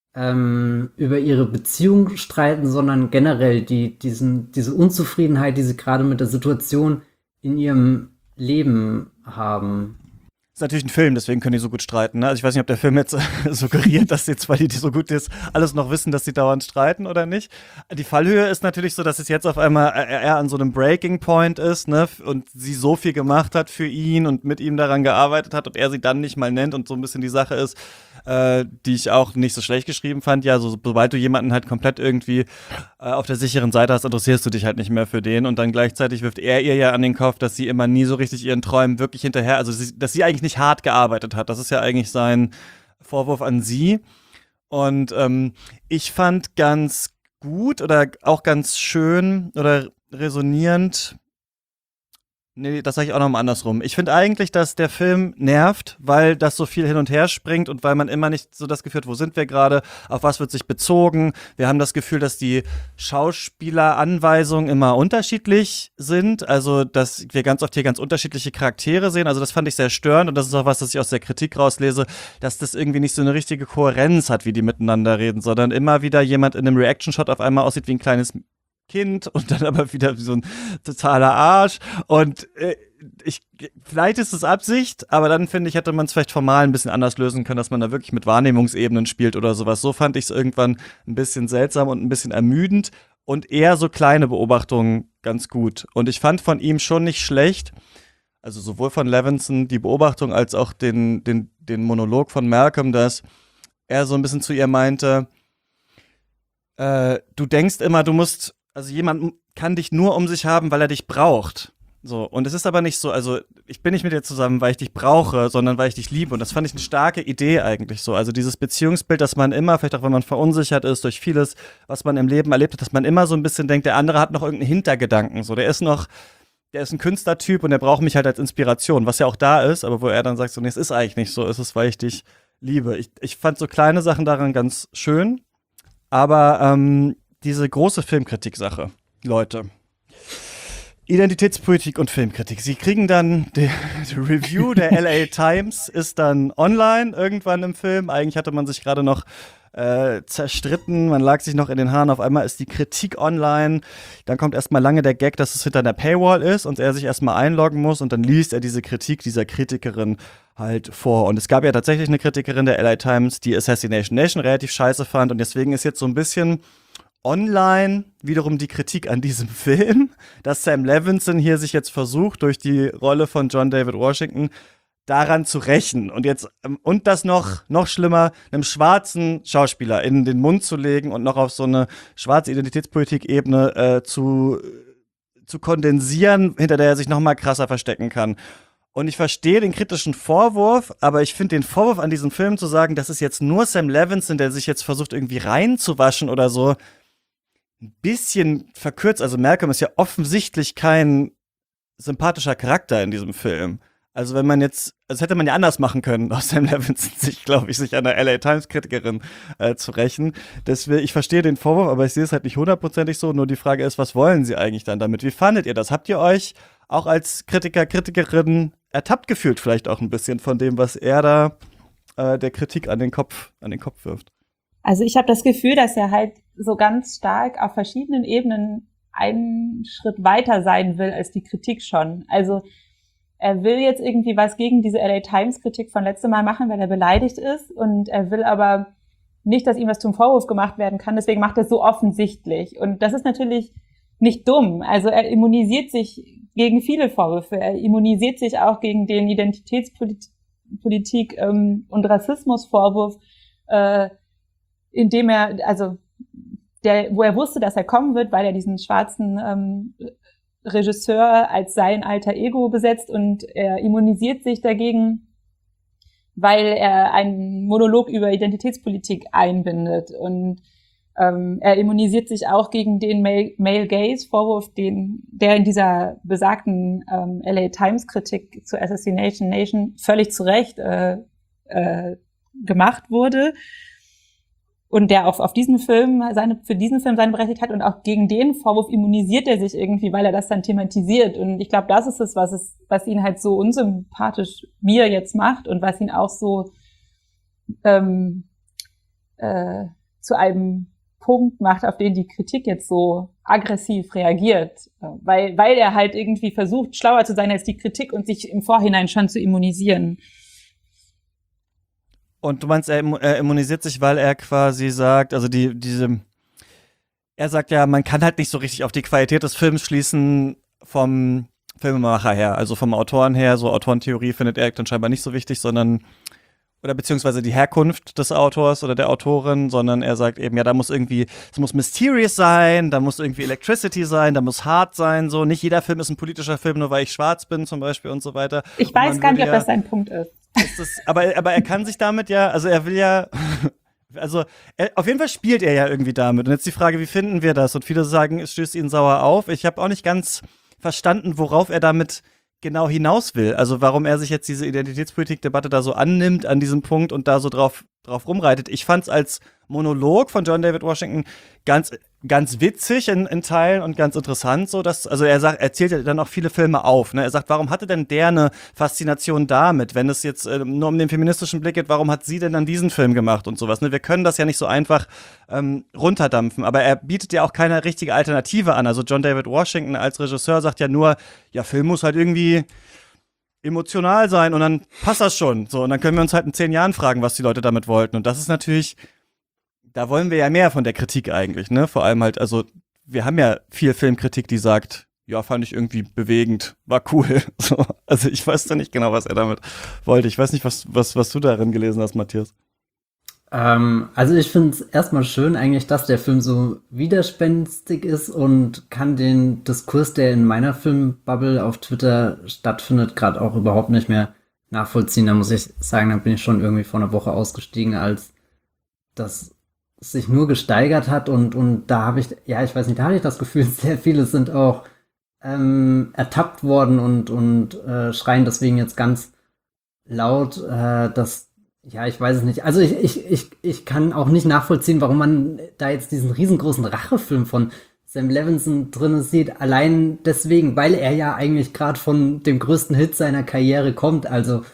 ähm, über ihre Beziehung streiten, sondern generell die, diesen, diese Unzufriedenheit, die sie gerade mit der Situation in ihrem Leben haben. Ist natürlich ein Film, deswegen können die so gut streiten. Ne? Also ich weiß nicht, ob der Film jetzt suggeriert, dass jetzt, weil die, die so gut ist, alles noch wissen, dass sie dauernd streiten oder nicht. Die Fallhöhe ist natürlich so, dass es jetzt auf einmal eher an so einem Breaking Point ist, ne? Und sie so viel gemacht hat für ihn und mit ihm daran gearbeitet hat und er sie dann nicht mal nennt und so ein bisschen die Sache ist, äh, die ich auch nicht so schlecht geschrieben fand. Ja, so, sobald du jemanden halt komplett irgendwie äh, auf der sicheren Seite hast, interessierst du dich halt nicht mehr für den und dann gleichzeitig wirft er ihr ja an den Kopf, dass sie immer nie so richtig ihren Träumen wirklich hinterher, also sie, dass sie eigentlich nicht hart gearbeitet hat. Das ist ja eigentlich sein Vorwurf an sie. Und ähm, ich fand ganz gut oder auch ganz schön oder resonierend Nee, das sage ich auch nochmal andersrum. Ich finde eigentlich, dass der Film nervt, weil das so viel hin und her springt und weil man immer nicht so das Gefühl hat, wo sind wir gerade, auf was wird sich bezogen. Wir haben das Gefühl, dass die Schauspieleranweisungen immer unterschiedlich sind, also dass wir ganz oft hier ganz unterschiedliche Charaktere sehen. Also das fand ich sehr störend und das ist auch was, das ich aus der Kritik rauslese, dass das irgendwie nicht so eine richtige Kohärenz hat, wie die miteinander reden, sondern immer wieder jemand in einem Reaction-Shot auf einmal aussieht wie ein kleines Kind und dann aber wieder wie so ein totaler Arsch und äh, ich, vielleicht ist es Absicht, aber dann finde ich, hätte man es vielleicht formal ein bisschen anders lösen können, dass man da wirklich mit Wahrnehmungsebenen spielt oder sowas. So fand ich es irgendwann ein bisschen seltsam und ein bisschen ermüdend und eher so kleine Beobachtungen ganz gut. Und ich fand von ihm schon nicht schlecht, also sowohl von Levinson die Beobachtung als auch den, den, den Monolog von Malcolm, dass er so ein bisschen zu ihr meinte, äh, du denkst immer, du musst Also jemand kann dich nur um sich haben, weil er dich braucht. So, und es ist aber nicht so, also ich bin nicht mit dir zusammen, weil ich dich brauche, sondern weil ich dich liebe. Und das fand ich eine starke Idee eigentlich so. Also dieses Beziehungsbild, dass man immer, vielleicht auch wenn man verunsichert ist durch vieles, was man im Leben erlebt hat, dass man immer so ein bisschen denkt, der andere hat noch irgendeinen Hintergedanken. So, der ist noch, der ist ein Künstlertyp und der braucht mich halt als Inspiration, was ja auch da ist, aber wo er dann sagt, so, nee, es ist eigentlich nicht so, es ist, weil ich dich liebe. Ich, ich fand so kleine Sachen daran ganz schön, aber ähm, diese große Filmkritik-Sache, Leute. Identitätspolitik und Filmkritik. Sie kriegen dann, die, die Review der L A Times ist dann online irgendwann im Film. Eigentlich hatte man sich gerade noch äh, zerstritten, man lag sich noch in den Haaren. Auf einmal ist die Kritik online. Dann kommt erstmal lange der Gag, dass es hinter einer Paywall ist und er sich erstmal einloggen muss und dann liest er diese Kritik dieser Kritikerin halt vor. Und es gab ja tatsächlich eine Kritikerin der L A Times, die Assassination Nation relativ scheiße fand und deswegen ist jetzt so ein bisschen online wiederum die Kritik an diesem Film, dass Sam Levinson hier sich jetzt versucht, durch die Rolle von John David Washington daran zu rächen und jetzt und das noch noch schlimmer, einem schwarzen Schauspieler in den Mund zu legen und noch auf so eine schwarze Identitätspolitik-Ebene äh, zu zu kondensieren, hinter der er sich noch mal krasser verstecken kann. Und ich verstehe den kritischen Vorwurf, aber ich finde den Vorwurf an diesem Film zu sagen, das ist jetzt nur Sam Levinson, der sich jetzt versucht irgendwie reinzuwaschen oder so, ein bisschen verkürzt. Also Malcolm ist ja offensichtlich kein sympathischer Charakter in diesem Film. Also wenn man jetzt, das hätte man ja anders machen können, aus Sam Levinson sich, glaube ich, sich an der L A Times-Kritikerin äh, zu rächen. Deswegen, ich verstehe den Vorwurf, aber ich sehe es halt nicht hundertprozentig so. Nur die Frage ist, was wollen sie eigentlich dann damit? Wie fandet ihr das? Habt ihr euch auch als Kritiker, Kritikerin ertappt gefühlt vielleicht auch ein bisschen von dem, was er da äh, der Kritik an den Kopf, an den Kopf wirft? Also ich habe das Gefühl, dass er halt so ganz stark auf verschiedenen Ebenen einen Schritt weiter sein will als die Kritik schon. Also er will jetzt irgendwie was gegen diese L A Times-Kritik von letztem Mal machen, weil er beleidigt ist und er will aber nicht, dass ihm was zum Vorwurf gemacht werden kann, deswegen macht er es so offensichtlich. Und das ist natürlich nicht dumm. Also er immunisiert sich gegen viele Vorwürfe. Er immunisiert sich auch gegen den Identitätspolitik ähm, und Rassismusvorwurf, äh, indem er, also der, wo er wusste, dass er kommen wird, weil er diesen schwarzen ähm, Regisseur als sein alter Ego besetzt und er immunisiert sich dagegen, weil er einen Monolog über Identitätspolitik einbindet und ähm, er immunisiert sich auch gegen den Male, Male Gaze Vorwurf, den der in dieser besagten ähm, L A Times Kritik zur Assassination Nation völlig zu Recht äh, äh, gemacht wurde. Und der auch auf diesen Film seine, für diesen Film seine Berechtigung hat und auch gegen den Vorwurf immunisiert er sich irgendwie, weil er das dann thematisiert. Und ich glaube, das ist es, was es, was ihn halt so unsympathisch mir jetzt macht und was ihn auch so ähm, äh, zu einem Punkt macht, auf den die Kritik jetzt so aggressiv reagiert. Weil, weil er halt irgendwie versucht, schlauer zu sein als die Kritik und sich im Vorhinein schon zu immunisieren. Und du meinst, er, er immunisiert sich, weil er quasi sagt, also die, diese, er sagt ja, man kann halt nicht so richtig auf die Qualität des Films schließen vom Filmemacher her, also vom Autoren her, so Autorentheorie findet er dann scheinbar nicht so wichtig, sondern, oder beziehungsweise die Herkunft des Autors oder der Autorin, sondern er sagt eben, ja, da muss irgendwie, es muss mysterious sein, da muss irgendwie Electricity sein, da muss hart sein, so, nicht jeder Film ist ein politischer Film, nur weil ich schwarz bin zum Beispiel und so weiter. Ich weiß gar nicht, ob das sein Punkt ist. Ist das, aber, aber er kann sich damit ja, also er will ja, also er, auf jeden Fall spielt er ja irgendwie damit. Und jetzt die Frage, wie finden wir das? Und viele sagen, es stößt ihn sauer auf. Ich habe auch nicht ganz verstanden, worauf er damit genau hinaus will. Also warum er sich jetzt diese Identitätspolitik-Debatte da so annimmt an diesem Punkt und da so drauf, drauf rumreitet. Ich fand's als Monolog von John David Washington ganz, ganz witzig in, in Teilen und ganz interessant. So, dass, also er sagt, er zählt ja dann auch viele Filme auf. Ne? Er sagt, warum hatte denn der eine Faszination damit? Wenn es jetzt äh, nur um den feministischen Blick geht, warum hat sie denn dann diesen Film gemacht und sowas? Ne? Wir können das ja nicht so einfach ähm, runterdampfen. Aber er bietet ja auch keine richtige Alternative an. Also John David Washington als Regisseur sagt ja nur, ja, Film muss halt irgendwie emotional sein und dann passt das schon. So, und dann können wir uns halt in zehn Jahren fragen, was die Leute damit wollten. Und das ist natürlich, da wollen wir ja mehr von der Kritik eigentlich, ne? Vor allem halt, also wir haben ja viel Filmkritik, die sagt, ja, fand ich irgendwie bewegend, war cool. So, also ich weiß da nicht genau, was er damit wollte. Ich weiß nicht, was, was, was du darin gelesen hast, Matthias. Ähm, also ich finde es erstmal schön eigentlich, dass der Film so widerspenstig ist und kann den Diskurs, der in meiner Filmbubble auf Twitter stattfindet, gerade auch überhaupt nicht mehr nachvollziehen. Da muss ich sagen, da bin ich schon irgendwie vor einer Woche ausgestiegen, als das sich nur gesteigert hat und, und da habe ich, ja, ich weiß nicht, da hatte ich das Gefühl, sehr viele sind auch ähm, ertappt worden und, und äh, schreien deswegen jetzt ganz laut, äh, dass, ja, ich weiß es nicht. Also ich, ich, ich, ich kann auch nicht nachvollziehen, warum man da jetzt diesen riesengroßen Rachefilm von Sam Levinson drin sieht, allein deswegen, weil er ja eigentlich gerade von dem größten Hit seiner Karriere kommt, also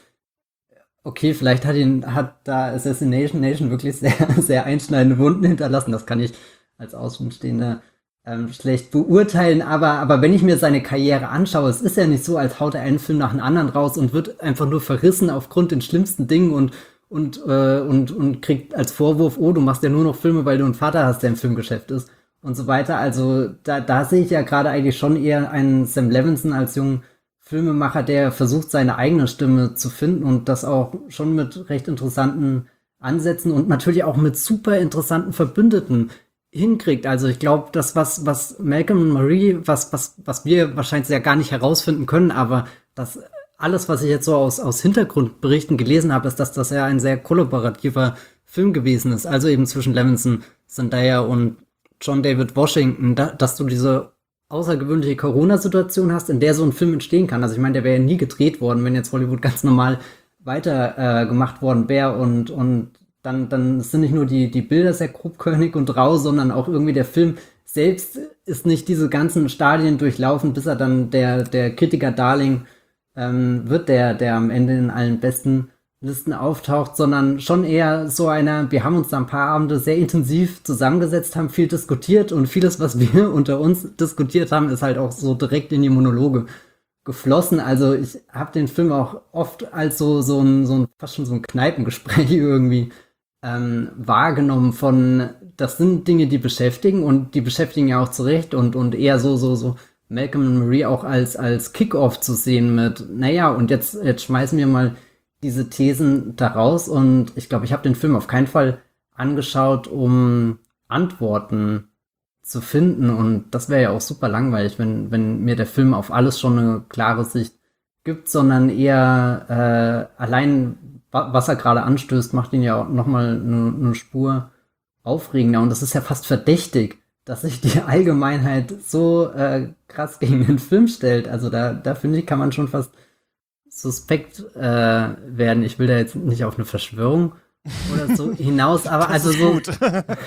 okay, vielleicht hat ihn, hat da Assassination Nation wirklich sehr, sehr einschneidende Wunden hinterlassen. Das kann ich als Außenstehender ähm, schlecht beurteilen. Aber, aber wenn ich mir seine Karriere anschaue, es ist ja nicht so, als haut er einen Film nach dem anderen raus und wird einfach nur verrissen aufgrund den schlimmsten Dingen und, und, äh, und, und kriegt als Vorwurf, oh, du machst ja nur noch Filme, weil du einen Vater hast, der im Filmgeschäft ist und so weiter. Also da, da sehe ich ja gerade eigentlich schon eher einen Sam Levinson als jungen Filmemacher, der versucht, seine eigene Stimme zu finden und das auch schon mit recht interessanten Ansätzen und natürlich auch mit super interessanten Verbündeten hinkriegt. Also ich glaube, das, was, was Malcolm und Marie, was, was, was wir wahrscheinlich ja gar nicht herausfinden können, aber das alles, was ich jetzt so aus, aus Hintergrundberichten gelesen habe, ist, dass das ja ein sehr kollaborativer Film gewesen ist. Also eben zwischen Levinson, Zendaya und John David Washington, da, dass du diese außergewöhnliche Corona-Situation hast, in der so ein Film entstehen kann. Also ich meine, der wäre ja nie gedreht worden, wenn jetzt Hollywood ganz normal weiter äh, gemacht worden wäre und und dann dann sind nicht nur die die Bilder sehr grobkörnig und rau, sondern auch irgendwie der Film selbst ist nicht diese ganzen Stadien durchlaufen, bis er dann der der Kritiker-Darling ähm, wird, der der am Ende in allen besten Listen auftaucht, sondern schon eher so einer, wir haben uns da ein paar Abende sehr intensiv zusammengesetzt, haben viel diskutiert und vieles, was wir unter uns diskutiert haben, ist halt auch so direkt in die Monologe geflossen. Also ich habe den Film auch oft als so so ein, so ein fast schon so ein Kneipengespräch irgendwie ähm, wahrgenommen von, das sind Dinge, die beschäftigen und die beschäftigen ja auch zu Recht und und eher so so so Malcolm und Marie auch als als Kick-Off zu sehen mit, naja, und jetzt jetzt schmeißen wir mal diese Thesen daraus und ich glaube, ich habe den Film auf keinen Fall angeschaut, um Antworten zu finden und das wäre ja auch super langweilig, wenn wenn mir der Film auf alles schon eine klare Sicht gibt, sondern eher äh, allein, wa- was er gerade anstößt, macht ihn ja auch nochmal eine ne Spur aufregender und das ist ja fast verdächtig, dass sich die Allgemeinheit so äh, krass gegen den Film stellt. Also da, da finde ich, kann man schon fast suspekt äh, werden. Ich will da jetzt nicht auf eine Verschwörung oder so hinaus, aber Das also ist so. gut.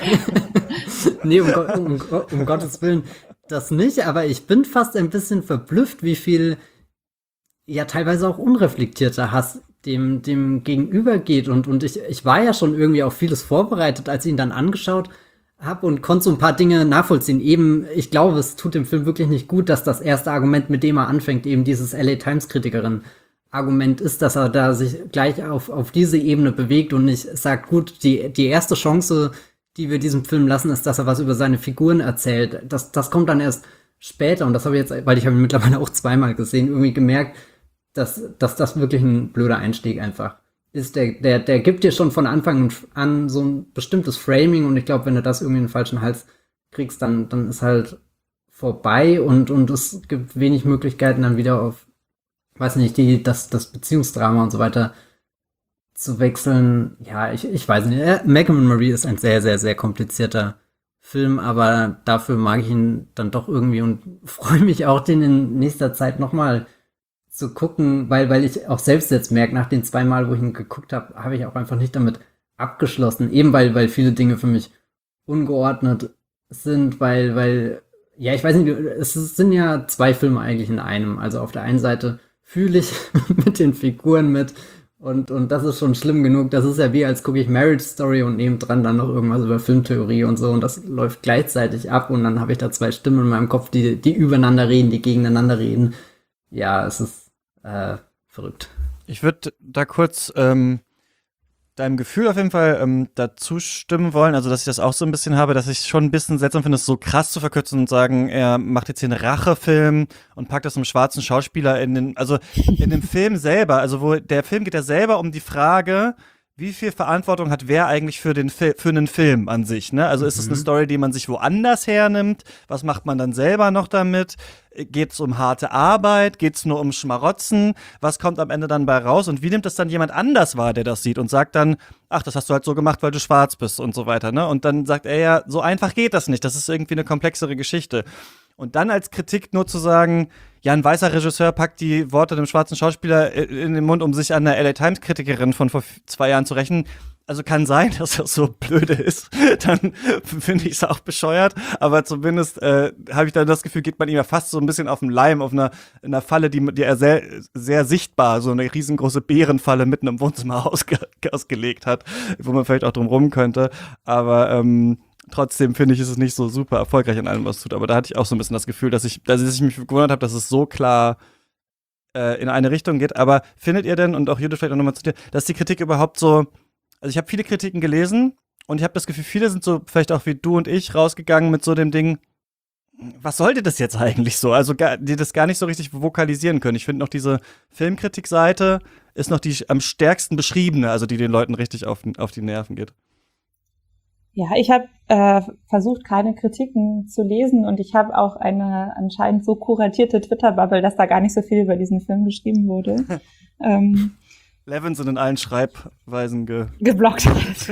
Nee, um, Go- um, Go- um Gottes Willen, das nicht, aber ich bin fast ein bisschen verblüfft, wie viel ja teilweise auch unreflektierter Hass dem, dem gegenüber geht und, und ich, ich war ja schon irgendwie auf vieles vorbereitet, als ich ihn dann angeschaut habe und konnte so ein paar Dinge nachvollziehen. Eben, ich glaube, es tut dem Film wirklich nicht gut, dass das erste Argument, mit dem er anfängt, eben dieses L A Times-Kritikerin Argument ist, dass er da sich gleich auf, auf diese Ebene bewegt und nicht sagt, gut, die, die erste Chance, die wir diesem Film lassen, ist, dass er was über seine Figuren erzählt. Das, das kommt dann erst später und das habe ich jetzt, weil ich habe ihn mittlerweile auch zweimal gesehen, irgendwie gemerkt, dass, dass das wirklich ein blöder Einstieg einfach ist. Der, der, der gibt dir schon von Anfang an so ein bestimmtes Framing und ich glaube, wenn du das irgendwie in den falschen Hals kriegst, dann, dann ist halt vorbei und, und es gibt wenig Möglichkeiten dann wieder auf, weiß nicht, die, das, das Beziehungsdrama und so weiter zu wechseln. Ja, ich, ich weiß nicht. Äh, Malcolm und Marie ist ein sehr, sehr, sehr komplizierter Film, aber dafür mag ich ihn dann doch irgendwie und freue mich auch, den in nächster Zeit nochmal zu gucken, weil, weil ich auch selbst jetzt merke, nach den zwei Mal, wo ich ihn geguckt habe, habe ich auch einfach nicht damit abgeschlossen. Eben weil, weil viele Dinge für mich ungeordnet sind, weil, weil, ja, ich weiß nicht, es sind ja zwei Filme eigentlich in einem. Also auf der einen Seite fühle ich mit den Figuren mit und, und das ist schon schlimm genug. Das ist ja wie, als gucke ich Marriage Story und nebendran dann noch irgendwas über Filmtheorie und so und das läuft gleichzeitig ab und dann habe ich da zwei Stimmen in meinem Kopf, die, die übereinander reden, die gegeneinander reden. Ja, es ist äh, verrückt. Ich würde da kurz ähm, deinem Gefühl auf jeden Fall ähm, dazu stimmen wollen, also dass ich das auch so ein bisschen habe, dass ich schon ein bisschen seltsam finde, es so krass zu verkürzen und sagen, er macht jetzt hier einen Rachefilm und packt das einem schwarzen Schauspieler in den, also in dem Film selber, also wo der Film geht ja selber um die Frage, wie viel Verantwortung hat wer eigentlich für den Fil- für einen Film an sich, ne? Also ist es eine Story, die man sich woanders hernimmt? Was macht man dann selber noch damit? Geht es um harte Arbeit? Geht es nur um Schmarotzen? Was kommt am Ende dann bei raus? Und wie nimmt das dann jemand anders wahr, der das sieht und sagt dann, ach, das hast du halt so gemacht, weil du schwarz bist und so weiter, ne? Und dann sagt er ja, so einfach geht das nicht. Das ist irgendwie eine komplexere Geschichte. Und dann als Kritik nur zu sagen, ja, ein weißer Regisseur packt die Worte dem schwarzen Schauspieler in den Mund, um sich an der L A Times-Kritikerin von vor zwei Jahren zu rächen. Also kann sein, dass das so blöde ist. Dann finde ich es auch bescheuert. Aber zumindest äh, habe ich dann das Gefühl, geht man ihm ja fast so ein bisschen auf den Leim, auf einer, in einer Falle, die, die er sehr, sehr sichtbar, so eine riesengroße Bärenfalle mitten im Wohnzimmer ausge, ausgelegt hat, wo man vielleicht auch drum rum könnte. Aber ähm, trotzdem finde ich, ist es nicht so super erfolgreich in allem, was es tut. Aber da hatte ich auch so ein bisschen das Gefühl, dass ich, dass ich mich gewundert habe, dass es so klar äh, in eine Richtung geht. Aber findet ihr denn, und auch Judith vielleicht auch nochmal zu dir, dass die Kritik überhaupt so, also ich habe viele Kritiken gelesen und ich habe das Gefühl, viele sind so vielleicht auch wie du und ich rausgegangen mit so dem Ding, was sollte das jetzt eigentlich so? Also gar, die das gar nicht so richtig vokalisieren können. Ich finde noch diese Filmkritikseite ist noch die am stärksten beschriebene, also die den Leuten richtig auf, auf die Nerven geht. Ja, ich habe äh, versucht, keine Kritiken zu lesen und ich habe auch eine anscheinend so kuratierte Twitter-Bubble, dass da gar nicht so viel über diesen Film geschrieben wurde. ähm, Levin sind in allen Schreibweisen ge geblockt.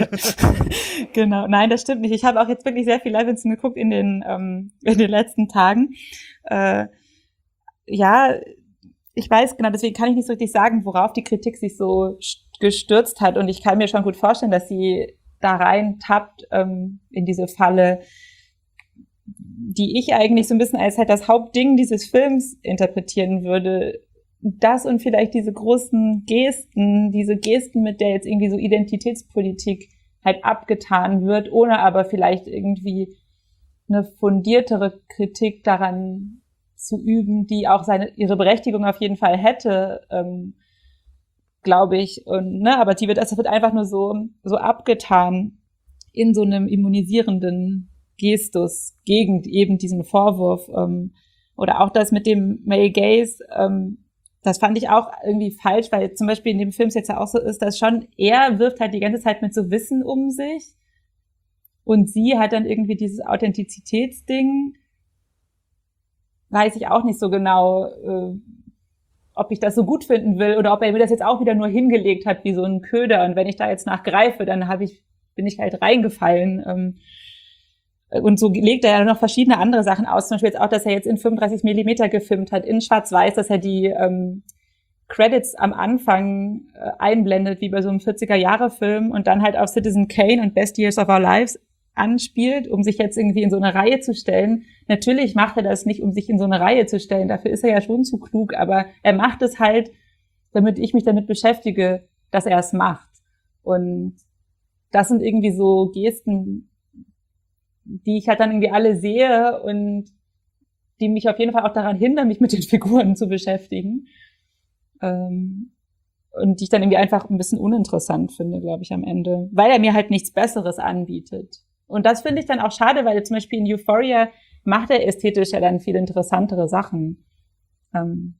Genau, nein, das stimmt nicht. Ich habe auch jetzt wirklich sehr viel Levinson geguckt in den ähm, in den letzten Tagen. Äh, ja, ich weiß genau, deswegen kann ich nicht so richtig sagen, worauf die Kritik sich so gestürzt hat und ich kann mir schon gut vorstellen, dass sie da rein tappt ähm, in diese Falle, die ich eigentlich so ein bisschen als halt das Hauptding dieses Films interpretieren würde. Das und vielleicht diese großen Gesten, diese Gesten, mit der jetzt irgendwie so Identitätspolitik halt abgetan wird, ohne aber vielleicht irgendwie eine fundiertere Kritik daran zu üben, die auch seine ihre Berechtigung auf jeden Fall hätte, ähm, glaube ich. Und ne, aber die wird, also wird einfach nur so so abgetan in so einem immunisierenden Gestus gegen eben diesen Vorwurf ähm, oder auch das mit dem Male Gaze. Ähm, Das fand ich auch irgendwie falsch, weil zum Beispiel in dem Film es jetzt ja auch so ist, dass schon er wirft halt die ganze Zeit mit so Wissen um sich und sie hat dann irgendwie dieses Authentizitätsding. Weiß ich auch nicht so genau, äh, ob ich das so gut finden will oder ob er mir das jetzt auch wieder nur hingelegt hat wie so ein Köder und wenn ich da jetzt nachgreife, dann habe ich bin ich halt reingefallen. Ähm, Und so legt er ja noch verschiedene andere Sachen aus. Zum Beispiel jetzt auch, dass er jetzt in fünfunddreißig Millimeter gefilmt hat, in Schwarz-Weiß, dass er die ähm, Credits am Anfang äh, einblendet, wie bei so einem vierziger-Jahre-Film und dann halt auf Citizen Kane und Best Years of Our Lives anspielt, um sich jetzt irgendwie in so eine Reihe zu stellen. Natürlich macht er das nicht, um sich in so eine Reihe zu stellen. Dafür ist er ja schon zu klug. Aber er macht es halt, damit ich mich damit beschäftige, dass er es macht. Und das sind irgendwie so Gesten, die ich halt dann irgendwie alle sehe und die mich auf jeden Fall auch daran hindern, mich mit den Figuren zu beschäftigen. Ähm, und die ich dann irgendwie einfach ein bisschen uninteressant finde, glaube ich, am Ende. Weil er mir halt nichts Besseres anbietet. Und das finde ich dann auch schade, weil zum Beispiel in Euphoria macht er ästhetisch ja dann viel interessantere Sachen. Ähm.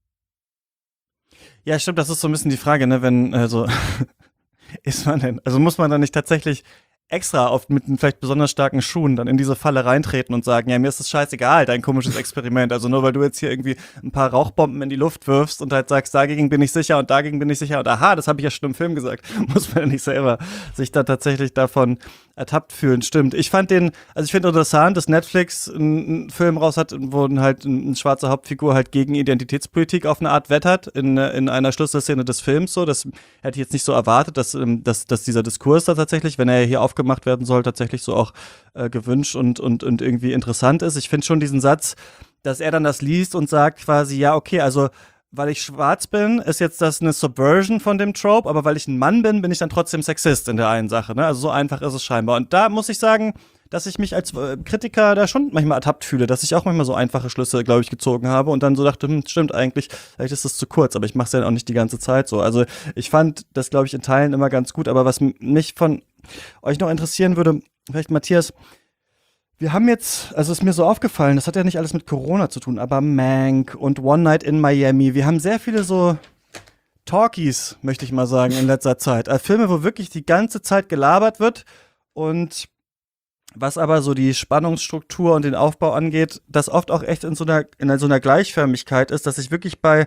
Ja, stimmt, das ist so ein bisschen die Frage, ne, wenn, also, ist man denn, also muss man dann nicht tatsächlich extra oft mit vielleicht besonders starken Schuhen dann in diese Falle reintreten und sagen, ja, mir ist es scheißegal, dein komisches Experiment. Also nur weil du jetzt hier irgendwie ein paar Rauchbomben in die Luft wirfst und halt sagst, dagegen bin ich sicher und dagegen bin ich sicher und aha, das habe ich ja schon im Film gesagt, muss man ja nicht selber sich da tatsächlich davon ertappt fühlen, stimmt. Ich fand den, also ich finde interessant, dass Netflix einen, einen Film raus hat, wo halt eine schwarze Hauptfigur halt gegen Identitätspolitik auf eine Art wettert, in, in einer Schlüsselszene des Films so. Das hätte ich jetzt nicht so erwartet, dass, dass, dass dieser Diskurs da tatsächlich, wenn er hier aufgemacht werden soll, tatsächlich so auch äh, gewünscht und, und, und irgendwie interessant ist. Ich finde schon diesen Satz, dass er dann das liest und sagt quasi, ja, okay, also weil ich schwarz bin, ist jetzt das eine Subversion von dem Trope, aber weil ich ein Mann bin, bin ich dann trotzdem Sexist in der einen Sache, ne? Also so einfach ist es scheinbar. Und da muss ich sagen, dass ich mich als äh, Kritiker da schon manchmal ertappt fühle, dass ich auch manchmal so einfache Schlüsse, glaube ich, gezogen habe und dann so dachte, hm, stimmt eigentlich, vielleicht ist das zu kurz, aber ich mache es ja auch nicht die ganze Zeit so. Also ich fand das, glaube ich, in Teilen immer ganz gut, aber was m- mich von euch noch interessieren würde, vielleicht Matthias, wir haben jetzt, also ist mir so aufgefallen, das hat ja nicht alles mit Corona zu tun, aber Mank und One Night in Miami, wir haben sehr viele so Talkies, möchte ich mal sagen, in letzter Zeit. Also Filme, wo wirklich die ganze Zeit gelabert wird und was aber so die Spannungsstruktur und den Aufbau angeht, das oft auch echt in so einer, in so einer Gleichförmigkeit ist, dass ich wirklich bei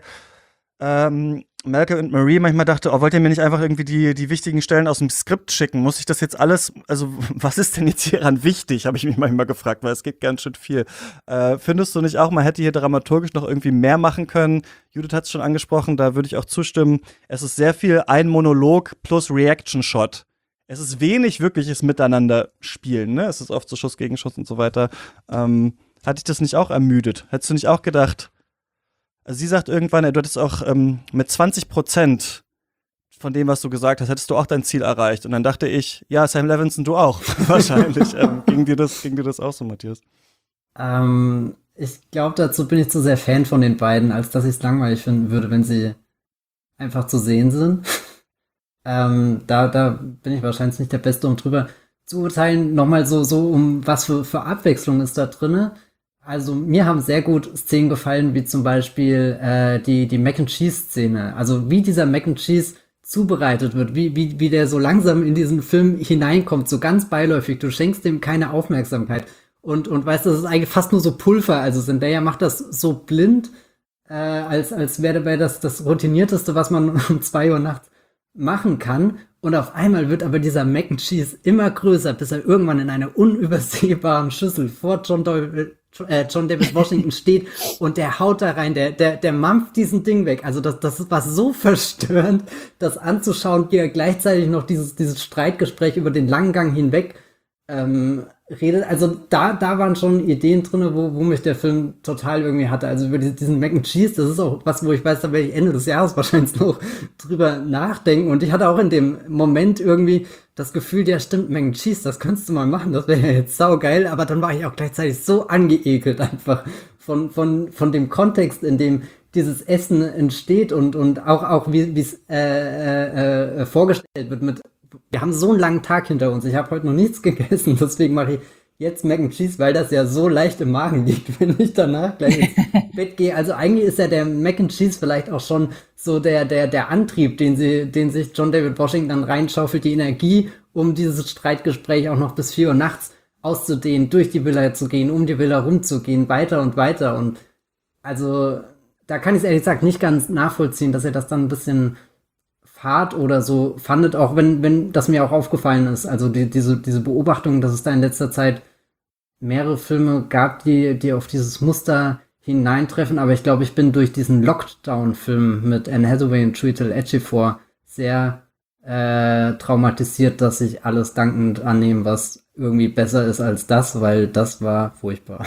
ähm, Malcolm und Marie manchmal dachte, oh, wollt ihr mir nicht einfach irgendwie die, die wichtigen Stellen aus dem Skript schicken? Muss ich das jetzt alles, also was ist denn jetzt hieran wichtig, habe ich mich manchmal gefragt, weil es geht ganz schön viel. Äh, findest du nicht auch, man hätte hier dramaturgisch noch irgendwie mehr machen können? Judith hat es schon angesprochen, da würde ich auch zustimmen. Es ist sehr viel ein Monolog plus Reaction-Shot. Es ist wenig wirkliches Miteinander spielen, ne? Es ist oft so Schuss gegen Schuss und so weiter. Ähm, hat dich das nicht auch ermüdet? Hättest du nicht auch gedacht, also sie sagt irgendwann, du hattest auch ähm, mit zwanzig Prozent von dem, was du gesagt hast, hättest du auch dein Ziel erreicht. Und dann dachte ich, ja, Sam Levinson, du auch. Wahrscheinlich. ähm, ging dir das, ging dir das auch so, Matthias? Ähm, ich glaube, dazu bin ich zu sehr Fan von den beiden, als dass ich es langweilig finden würde, wenn sie einfach zu sehen sind. ähm, da, da bin ich wahrscheinlich nicht der Beste, um drüber zu urteilen. Nochmal so, so um was für, für Abwechslung ist da drinne. Also mir haben sehr gut Szenen gefallen, wie zum Beispiel äh, die, die Mac and Cheese Szene. Also wie dieser Mac and Cheese zubereitet wird, wie, wie, wie der so langsam in diesen Film hineinkommt, so ganz beiläufig. Du schenkst dem keine Aufmerksamkeit. Und, und weißt, das ist eigentlich fast nur so Pulver. Also Zendaya macht das so blind, äh, als, als wäre wäre das das Routinierteste, was man um zwei Uhr nachts machen kann. Und auf einmal wird aber dieser Mac and Cheese immer größer, bis er irgendwann in einer unübersehbaren Schüssel vor John Doyle Äh, John David Washington steht und der haut da rein, der, der, der mampft diesen Ding weg. Also das, das war so verstörend, das anzuschauen, wie er gleichzeitig noch dieses, dieses Streitgespräch über den langen Gang hinweg ähm, redet. Also da, da waren schon Ideen drin, wo, wo mich der Film total irgendwie hatte. Also über diesen Mac and Cheese, das ist auch was, wo ich weiß, da werde ich Ende des Jahres wahrscheinlich noch drüber nachdenken. Und ich hatte auch in dem Moment irgendwie das Gefühl, ja stimmt, Mac and Cheese, das könntest du mal machen, das wäre ja jetzt saugeil. Aber dann war ich auch gleichzeitig so angeekelt einfach von, von, von dem Kontext, in dem dieses Essen entsteht und, und auch, auch wie es äh, äh, vorgestellt wird mit, wir haben so einen langen Tag hinter uns, ich habe heute noch nichts gegessen, deswegen mache ich jetzt Mac and Cheese, weil das ja so leicht im Magen liegt, wenn ich danach gleich ins Bett gehe. Also eigentlich ist ja der Mac and Cheese vielleicht auch schon so der, der, der Antrieb, den sie, den sich John David Washington dann reinschaufelt, die Energie, um dieses Streitgespräch auch noch bis vier Uhr nachts auszudehnen, durch die Villa zu gehen, um die Villa rumzugehen, weiter und weiter. Und also da kann ich es ehrlich gesagt nicht ganz nachvollziehen, dass er das dann ein bisschen fad oder so fandet, auch wenn, wenn das mir auch aufgefallen ist. Also die, diese, diese Beobachtung, dass es da in letzter Zeit mehrere Filme gab, die, die auf dieses Muster hineintreffen. Aber ich glaube, ich bin durch diesen Lockdown-Film mit Anne Hathaway und Chiwetel Ejiofor sehr äh, traumatisiert, dass ich alles dankend annehme, was irgendwie besser ist als das, weil das war furchtbar.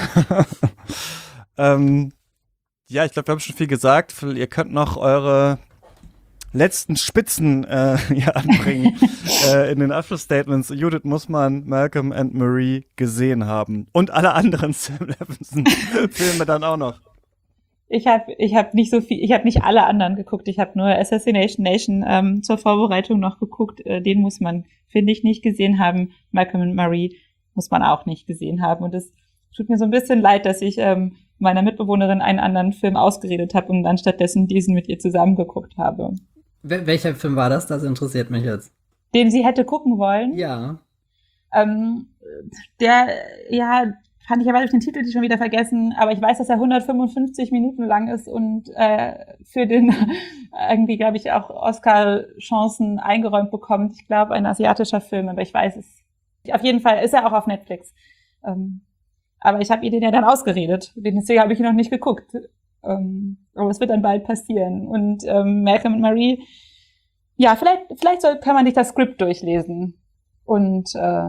ähm, ja, ich glaube, wir haben schon viel gesagt. Ihr könnt noch eure letzten Spitzen äh, hier anbringen äh, in den Abschlussstatements. Judith muss man Malcolm and Marie gesehen haben. Und alle anderen Sam Levinson-Filme dann auch noch. Ich habe ich hab nicht so viel, ich habe nicht alle anderen geguckt. Ich habe nur Assassination Nation ähm, zur Vorbereitung noch geguckt. Äh, den muss man, finde ich, nicht gesehen haben. Malcolm and Marie muss man auch nicht gesehen haben. Und es tut mir so ein bisschen leid, dass ich ähm, meiner Mitbewohnerin einen anderen Film ausgeredet habe und dann stattdessen diesen mit ihr zusammen geguckt habe. Wel- welcher Film war das? Das interessiert mich jetzt. Den sie hätte gucken wollen. Ja. Ähm, der, ja, fand ich aber durch den Titel schon wieder vergessen, aber ich weiß, dass er hundertfünfundfünfzig Minuten lang ist und äh, für den irgendwie, glaube ich, auch Oscar-Chancen eingeräumt bekommt. Ich glaube, ein asiatischer Film, aber ich weiß es Auf jeden Fall ist er auch auf Netflix. Ähm, aber ich habe ihr den ja dann ausgeredet. Deswegen habe ich ihn noch nicht geguckt. Ähm, aber es wird dann bald passieren. Und ähm, Malcolm und Marie, ja, vielleicht, vielleicht soll, kann man sich das Skript durchlesen. Und äh,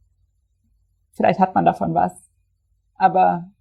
vielleicht hat man davon was. Aber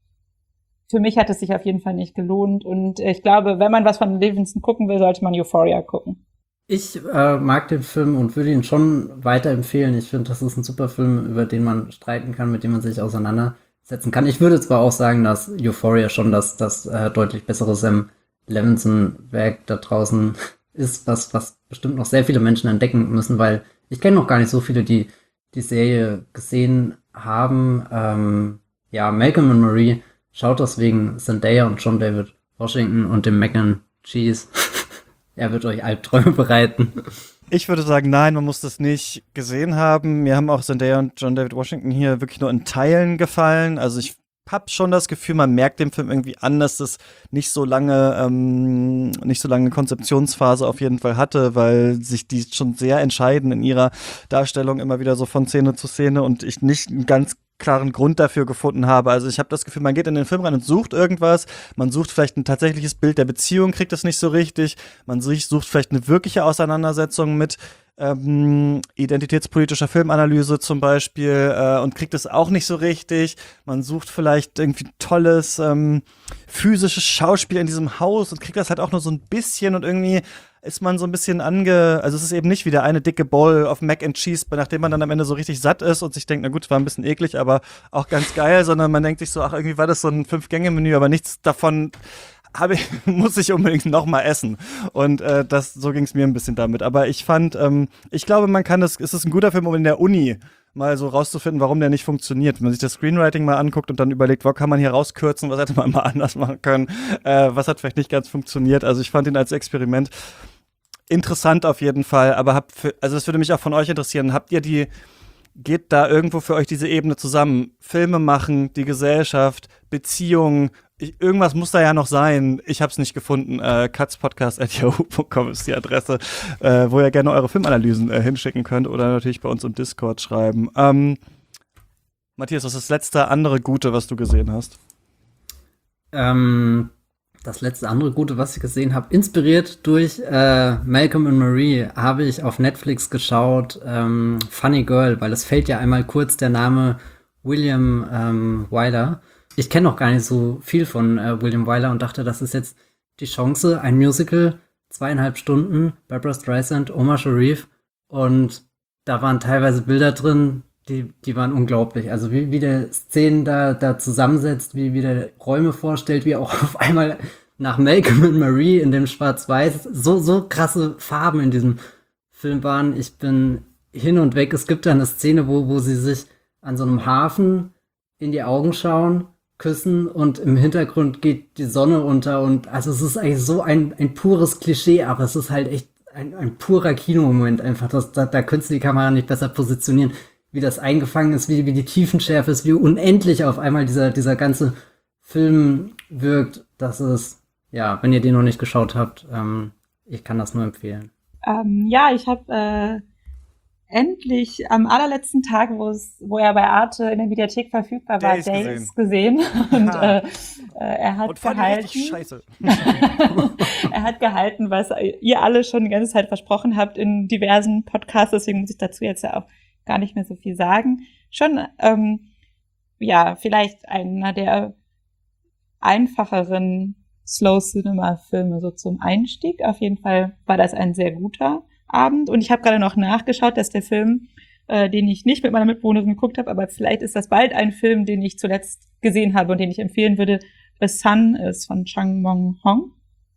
für mich hat es sich auf jeden Fall nicht gelohnt. Und ich glaube, wenn man was von Levinson gucken will, sollte man Euphoria gucken. Ich äh, mag den Film und würde ihn schon weiterempfehlen. Ich finde, das ist ein super Film, über den man streiten kann, mit dem man sich auseinandersetzen kann. Ich würde zwar auch sagen, dass Euphoria schon das, das äh, deutlich bessere Sam Levinson-Werk da draußen ist, was, was bestimmt noch sehr viele Menschen entdecken müssen, weil ich kenne noch gar nicht so viele, die die Serie gesehen haben. Ähm, ja, Malcolm und Marie, schaut das wegen Zendaya und John David Washington und dem Mac and Cheese. Er wird euch Albträume bereiten. Ich würde sagen, nein, man muss das nicht gesehen haben. Mir haben auch Zendaya und John David Washington hier wirklich nur in Teilen gefallen. Also ich habe schon das Gefühl, man merkt dem Film irgendwie an, dass das nicht so lange, ähm, nicht so lange eine Konzeptionsphase auf jeden Fall hatte, weil sich die schon sehr entscheiden in ihrer Darstellung immer wieder so von Szene zu Szene und ich nicht einen ganz klaren Grund dafür gefunden habe. Also ich habe das Gefühl, man geht in den Film rein und sucht irgendwas, man sucht vielleicht ein tatsächliches Bild der Beziehung, kriegt das nicht so richtig, man sucht vielleicht eine wirkliche Auseinandersetzung mit ähm, identitätspolitischer Filmanalyse zum Beispiel äh, und kriegt es auch nicht so richtig. Man sucht vielleicht irgendwie tolles ähm, physisches Schauspiel in diesem Haus und kriegt das halt auch nur so ein bisschen und irgendwie ist man so ein bisschen ange... Also es ist eben nicht wieder eine dicke Bowl auf Mac and Cheese, nachdem man dann am Ende so richtig satt ist und sich denkt, na gut, war ein bisschen eklig, aber auch ganz geil, sondern man denkt sich so, ach, irgendwie war das so ein Fünf-Gänge-Menü, aber nichts davon habe ich, muss ich unbedingt noch mal essen. Und äh, das, so ging es mir ein bisschen damit. Aber ich fand, ähm, ich glaube, man kann das, es ist ein guter Film, um in der Uni mal so rauszufinden, warum der nicht funktioniert. Wenn man sich das Screenwriting mal anguckt und dann überlegt, wo kann man hier rauskürzen, was hätte man mal anders machen können, äh, was hat vielleicht nicht ganz funktioniert. Also ich fand ihn als Experiment interessant auf jeden Fall, aber hab für, also das würde mich auch von euch interessieren. Habt ihr die, geht da irgendwo für euch diese Ebene zusammen? Filme machen, die Gesellschaft, Beziehungen, ich, irgendwas muss da ja noch sein. Ich hab's nicht gefunden. Äh, katzpodcast at yahoo punkt com ist die Adresse, äh, wo ihr gerne eure Filmanalysen äh, hinschicken könnt oder natürlich bei uns im Discord schreiben. Ähm, Matthias, was ist das letzte andere Gute, was du gesehen hast? Ähm, das letzte andere Gute, was ich gesehen habe, inspiriert durch äh, Malcolm und Marie, habe ich auf Netflix geschaut, ähm, Funny Girl, weil es fällt ja einmal kurz der Name William ähm, Wyler. Ich kenne noch gar nicht so viel von äh, William Wyler und dachte, das ist jetzt die Chance, ein Musical, zweieinhalb Stunden, Barbra Streisand, Omar Sharif, und da waren teilweise Bilder drin, die, die waren unglaublich. Also wie, wie der Szenen da, da zusammensetzt, wie, wie der Räume vorstellt, wie auch auf einmal nach Malcolm und Marie in dem Schwarz-Weiß so, so krasse Farben in diesem Film waren. Ich bin hin und weg. Es gibt da eine Szene, wo, wo sie sich an so einem Hafen in die Augen schauen, küssen und im Hintergrund geht die Sonne unter und also es ist eigentlich so ein, ein pures Klischee, aber es ist halt echt ein, ein purer Kinomoment einfach. Das, da, da könntest du die Kamera nicht besser positionieren, wie das eingefangen ist, wie, wie die Tiefenschärfe ist, wie unendlich auf einmal dieser, dieser ganze Film wirkt. Das ist, ja, wenn ihr den noch nicht geschaut habt, ähm, ich kann das nur empfehlen. Ähm, ja, ich habe äh, endlich am allerletzten Tag, wo es, wo er bei Arte in der Mediathek verfügbar war, Days Days gesehen. Und äh, äh, er hat Und fand ich gehalten. richtig scheiße. Er hat gehalten, was ihr alle schon die ganze Zeit versprochen habt in diversen Podcasts. Deswegen muss ich dazu jetzt ja auch gar nicht mehr so viel sagen. Schon, ähm, ja, vielleicht einer der einfacheren Slow-Cinema-Filme so zum Einstieg. Auf jeden Fall war das ein sehr guter Abend. Und ich habe gerade noch nachgeschaut, dass der Film, äh, den ich nicht mit meiner Mitbewohnerin geguckt habe, aber vielleicht ist das bald ein Film, den ich zuletzt gesehen habe und den ich empfehlen würde. The Sun ist von Chang Mong-hong,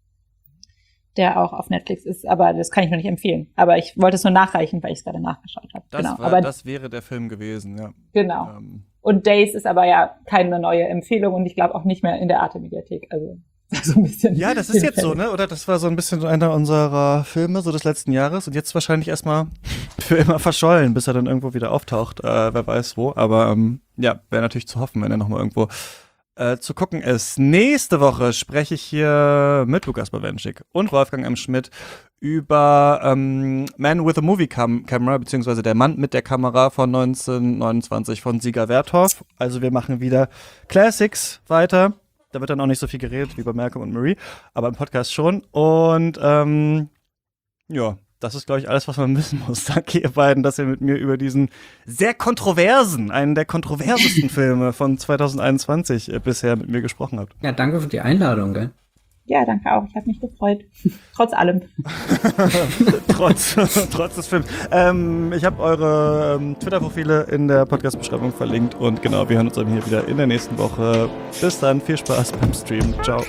der auch auf Netflix ist, aber das kann ich noch nicht empfehlen. Aber ich wollte es nur nachreichen, weil ich es gerade nachgeschaut habe. Das, genau. war, aber das wäre der Film gewesen, ja. Genau. Ähm. Und Days ist aber ja keine neue Empfehlung und ich glaube auch nicht mehr in der Arte-Mediathek. Also so ein bisschen. Ja, das ist jetzt so, ne? Oder das war so ein bisschen einer unserer Filme so des letzten Jahres und jetzt wahrscheinlich erstmal für immer verschollen, bis er dann irgendwo wieder auftaucht. Äh, wer weiß wo. Aber ähm, ja, wäre natürlich zu hoffen, wenn er nochmal irgendwo äh, zu gucken ist. Nächste Woche spreche ich hier mit Lukas Bawenschik und Wolfgang M. Schmidt über ähm, Man with a Movie Cam- Camera, beziehungsweise Der Mann mit der Kamera von neunzehnhundertneunundzwanzig von Sieger Werthoff. Also wir machen wieder Classics weiter. Da wird dann auch nicht so viel geredet wie bei Malcolm und Marie, aber im Podcast schon. Und ähm, ja, das ist, glaube ich, alles, was man wissen muss. Danke, ihr beiden, dass ihr mit mir über diesen sehr kontroversen, einen der kontroversesten Filme von zwanzig einundzwanzig äh, bisher mit mir gesprochen habt. Ja, danke für die Einladung, gell? Ja, danke auch. Ich habe mich gefreut. Trotz allem. trotz, trotz des Films. Ähm, ich habe eure ähm, Twitter-Profile in der Podcast-Beschreibung verlinkt. Und genau, wir hören uns dann hier wieder in der nächsten Woche. Bis dann, viel Spaß beim Stream. Ciao.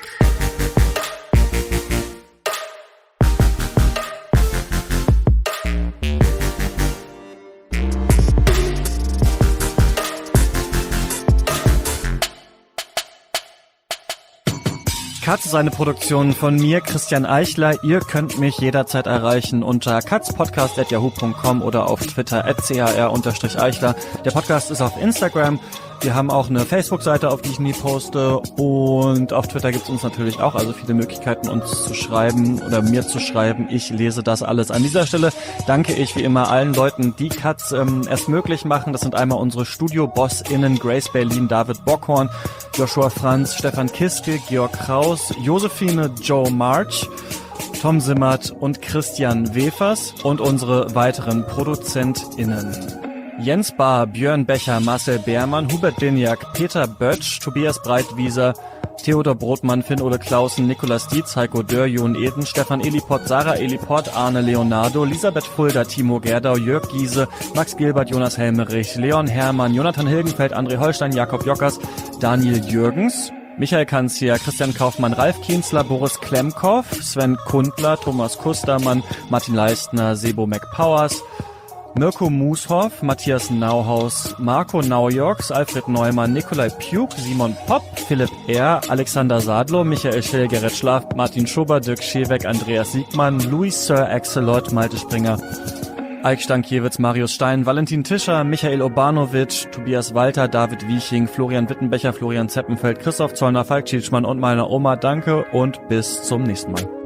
Katz ist eine Produktion von mir, Christian Eichler. Ihr könnt mich jederzeit erreichen unter katzpodcast at yahoo punkt com oder auf Twitter at car-eichler. Der Podcast ist auf Instagram. Wir haben auch eine Facebook-Seite, auf die ich nie poste. Und auf Twitter gibt's uns natürlich auch, also viele Möglichkeiten, uns zu schreiben oder mir zu schreiben. Ich lese das alles. An dieser Stelle danke ich wie immer allen Leuten, die Katz ähm, erst möglich machen. Das sind einmal unsere Studio-BossInnen Grace Berlin, David Bockhorn, Joshua Franz, Stefan Kiske, Georg Kraus, Josephine Joe March, Tom Simmert und Christian Wefers und unsere weiteren ProduzentInnen. Jens Bahr, Björn Becher, Marcel Beermann, Hubert Diniak, Peter Böttsch, Tobias Breitwieser, Theodor Brotmann, Finn-Ole Clausen, Nikolas Dietz, Heiko Dörr, Jon Eden, Stefan Eliport, Sarah Eliport, Arne Leonardo, Elisabeth Fulda, Timo Gerdau, Jörg Giese, Max Gilbert, Jonas Helmerich, Leon Hermann, Jonathan Hilgenfeld, André Holstein, Jakob Jockers, Daniel Jürgens, Michael Kanzia, Christian Kaufmann, Ralf Kienzler, Boris Klemkow, Sven Kundler, Thomas Kustermann, Martin Leistner, Sebo McPowers, Mirko Mushoff, Matthias Nauhaus, Marco Naujorks, Alfred Neumann, Nikolai Pjuk, Simon Popp, Philipp R., Alexander Sadlo, Michael Schell, Gerrit Schlaf, Martin Schober, Dirk Scheweck, Andreas Siegmann, Louis Sir Axelot, Malte Springer, Eik Stankiewicz, Marius Stein, Valentin Tischer, Michael Obanovic, Tobias Walter, David Wieching, Florian Wittenbecher, Florian Zeppenfeld, Christoph Zollner, Falk Schielschmann und meiner Oma. Danke und bis zum nächsten Mal.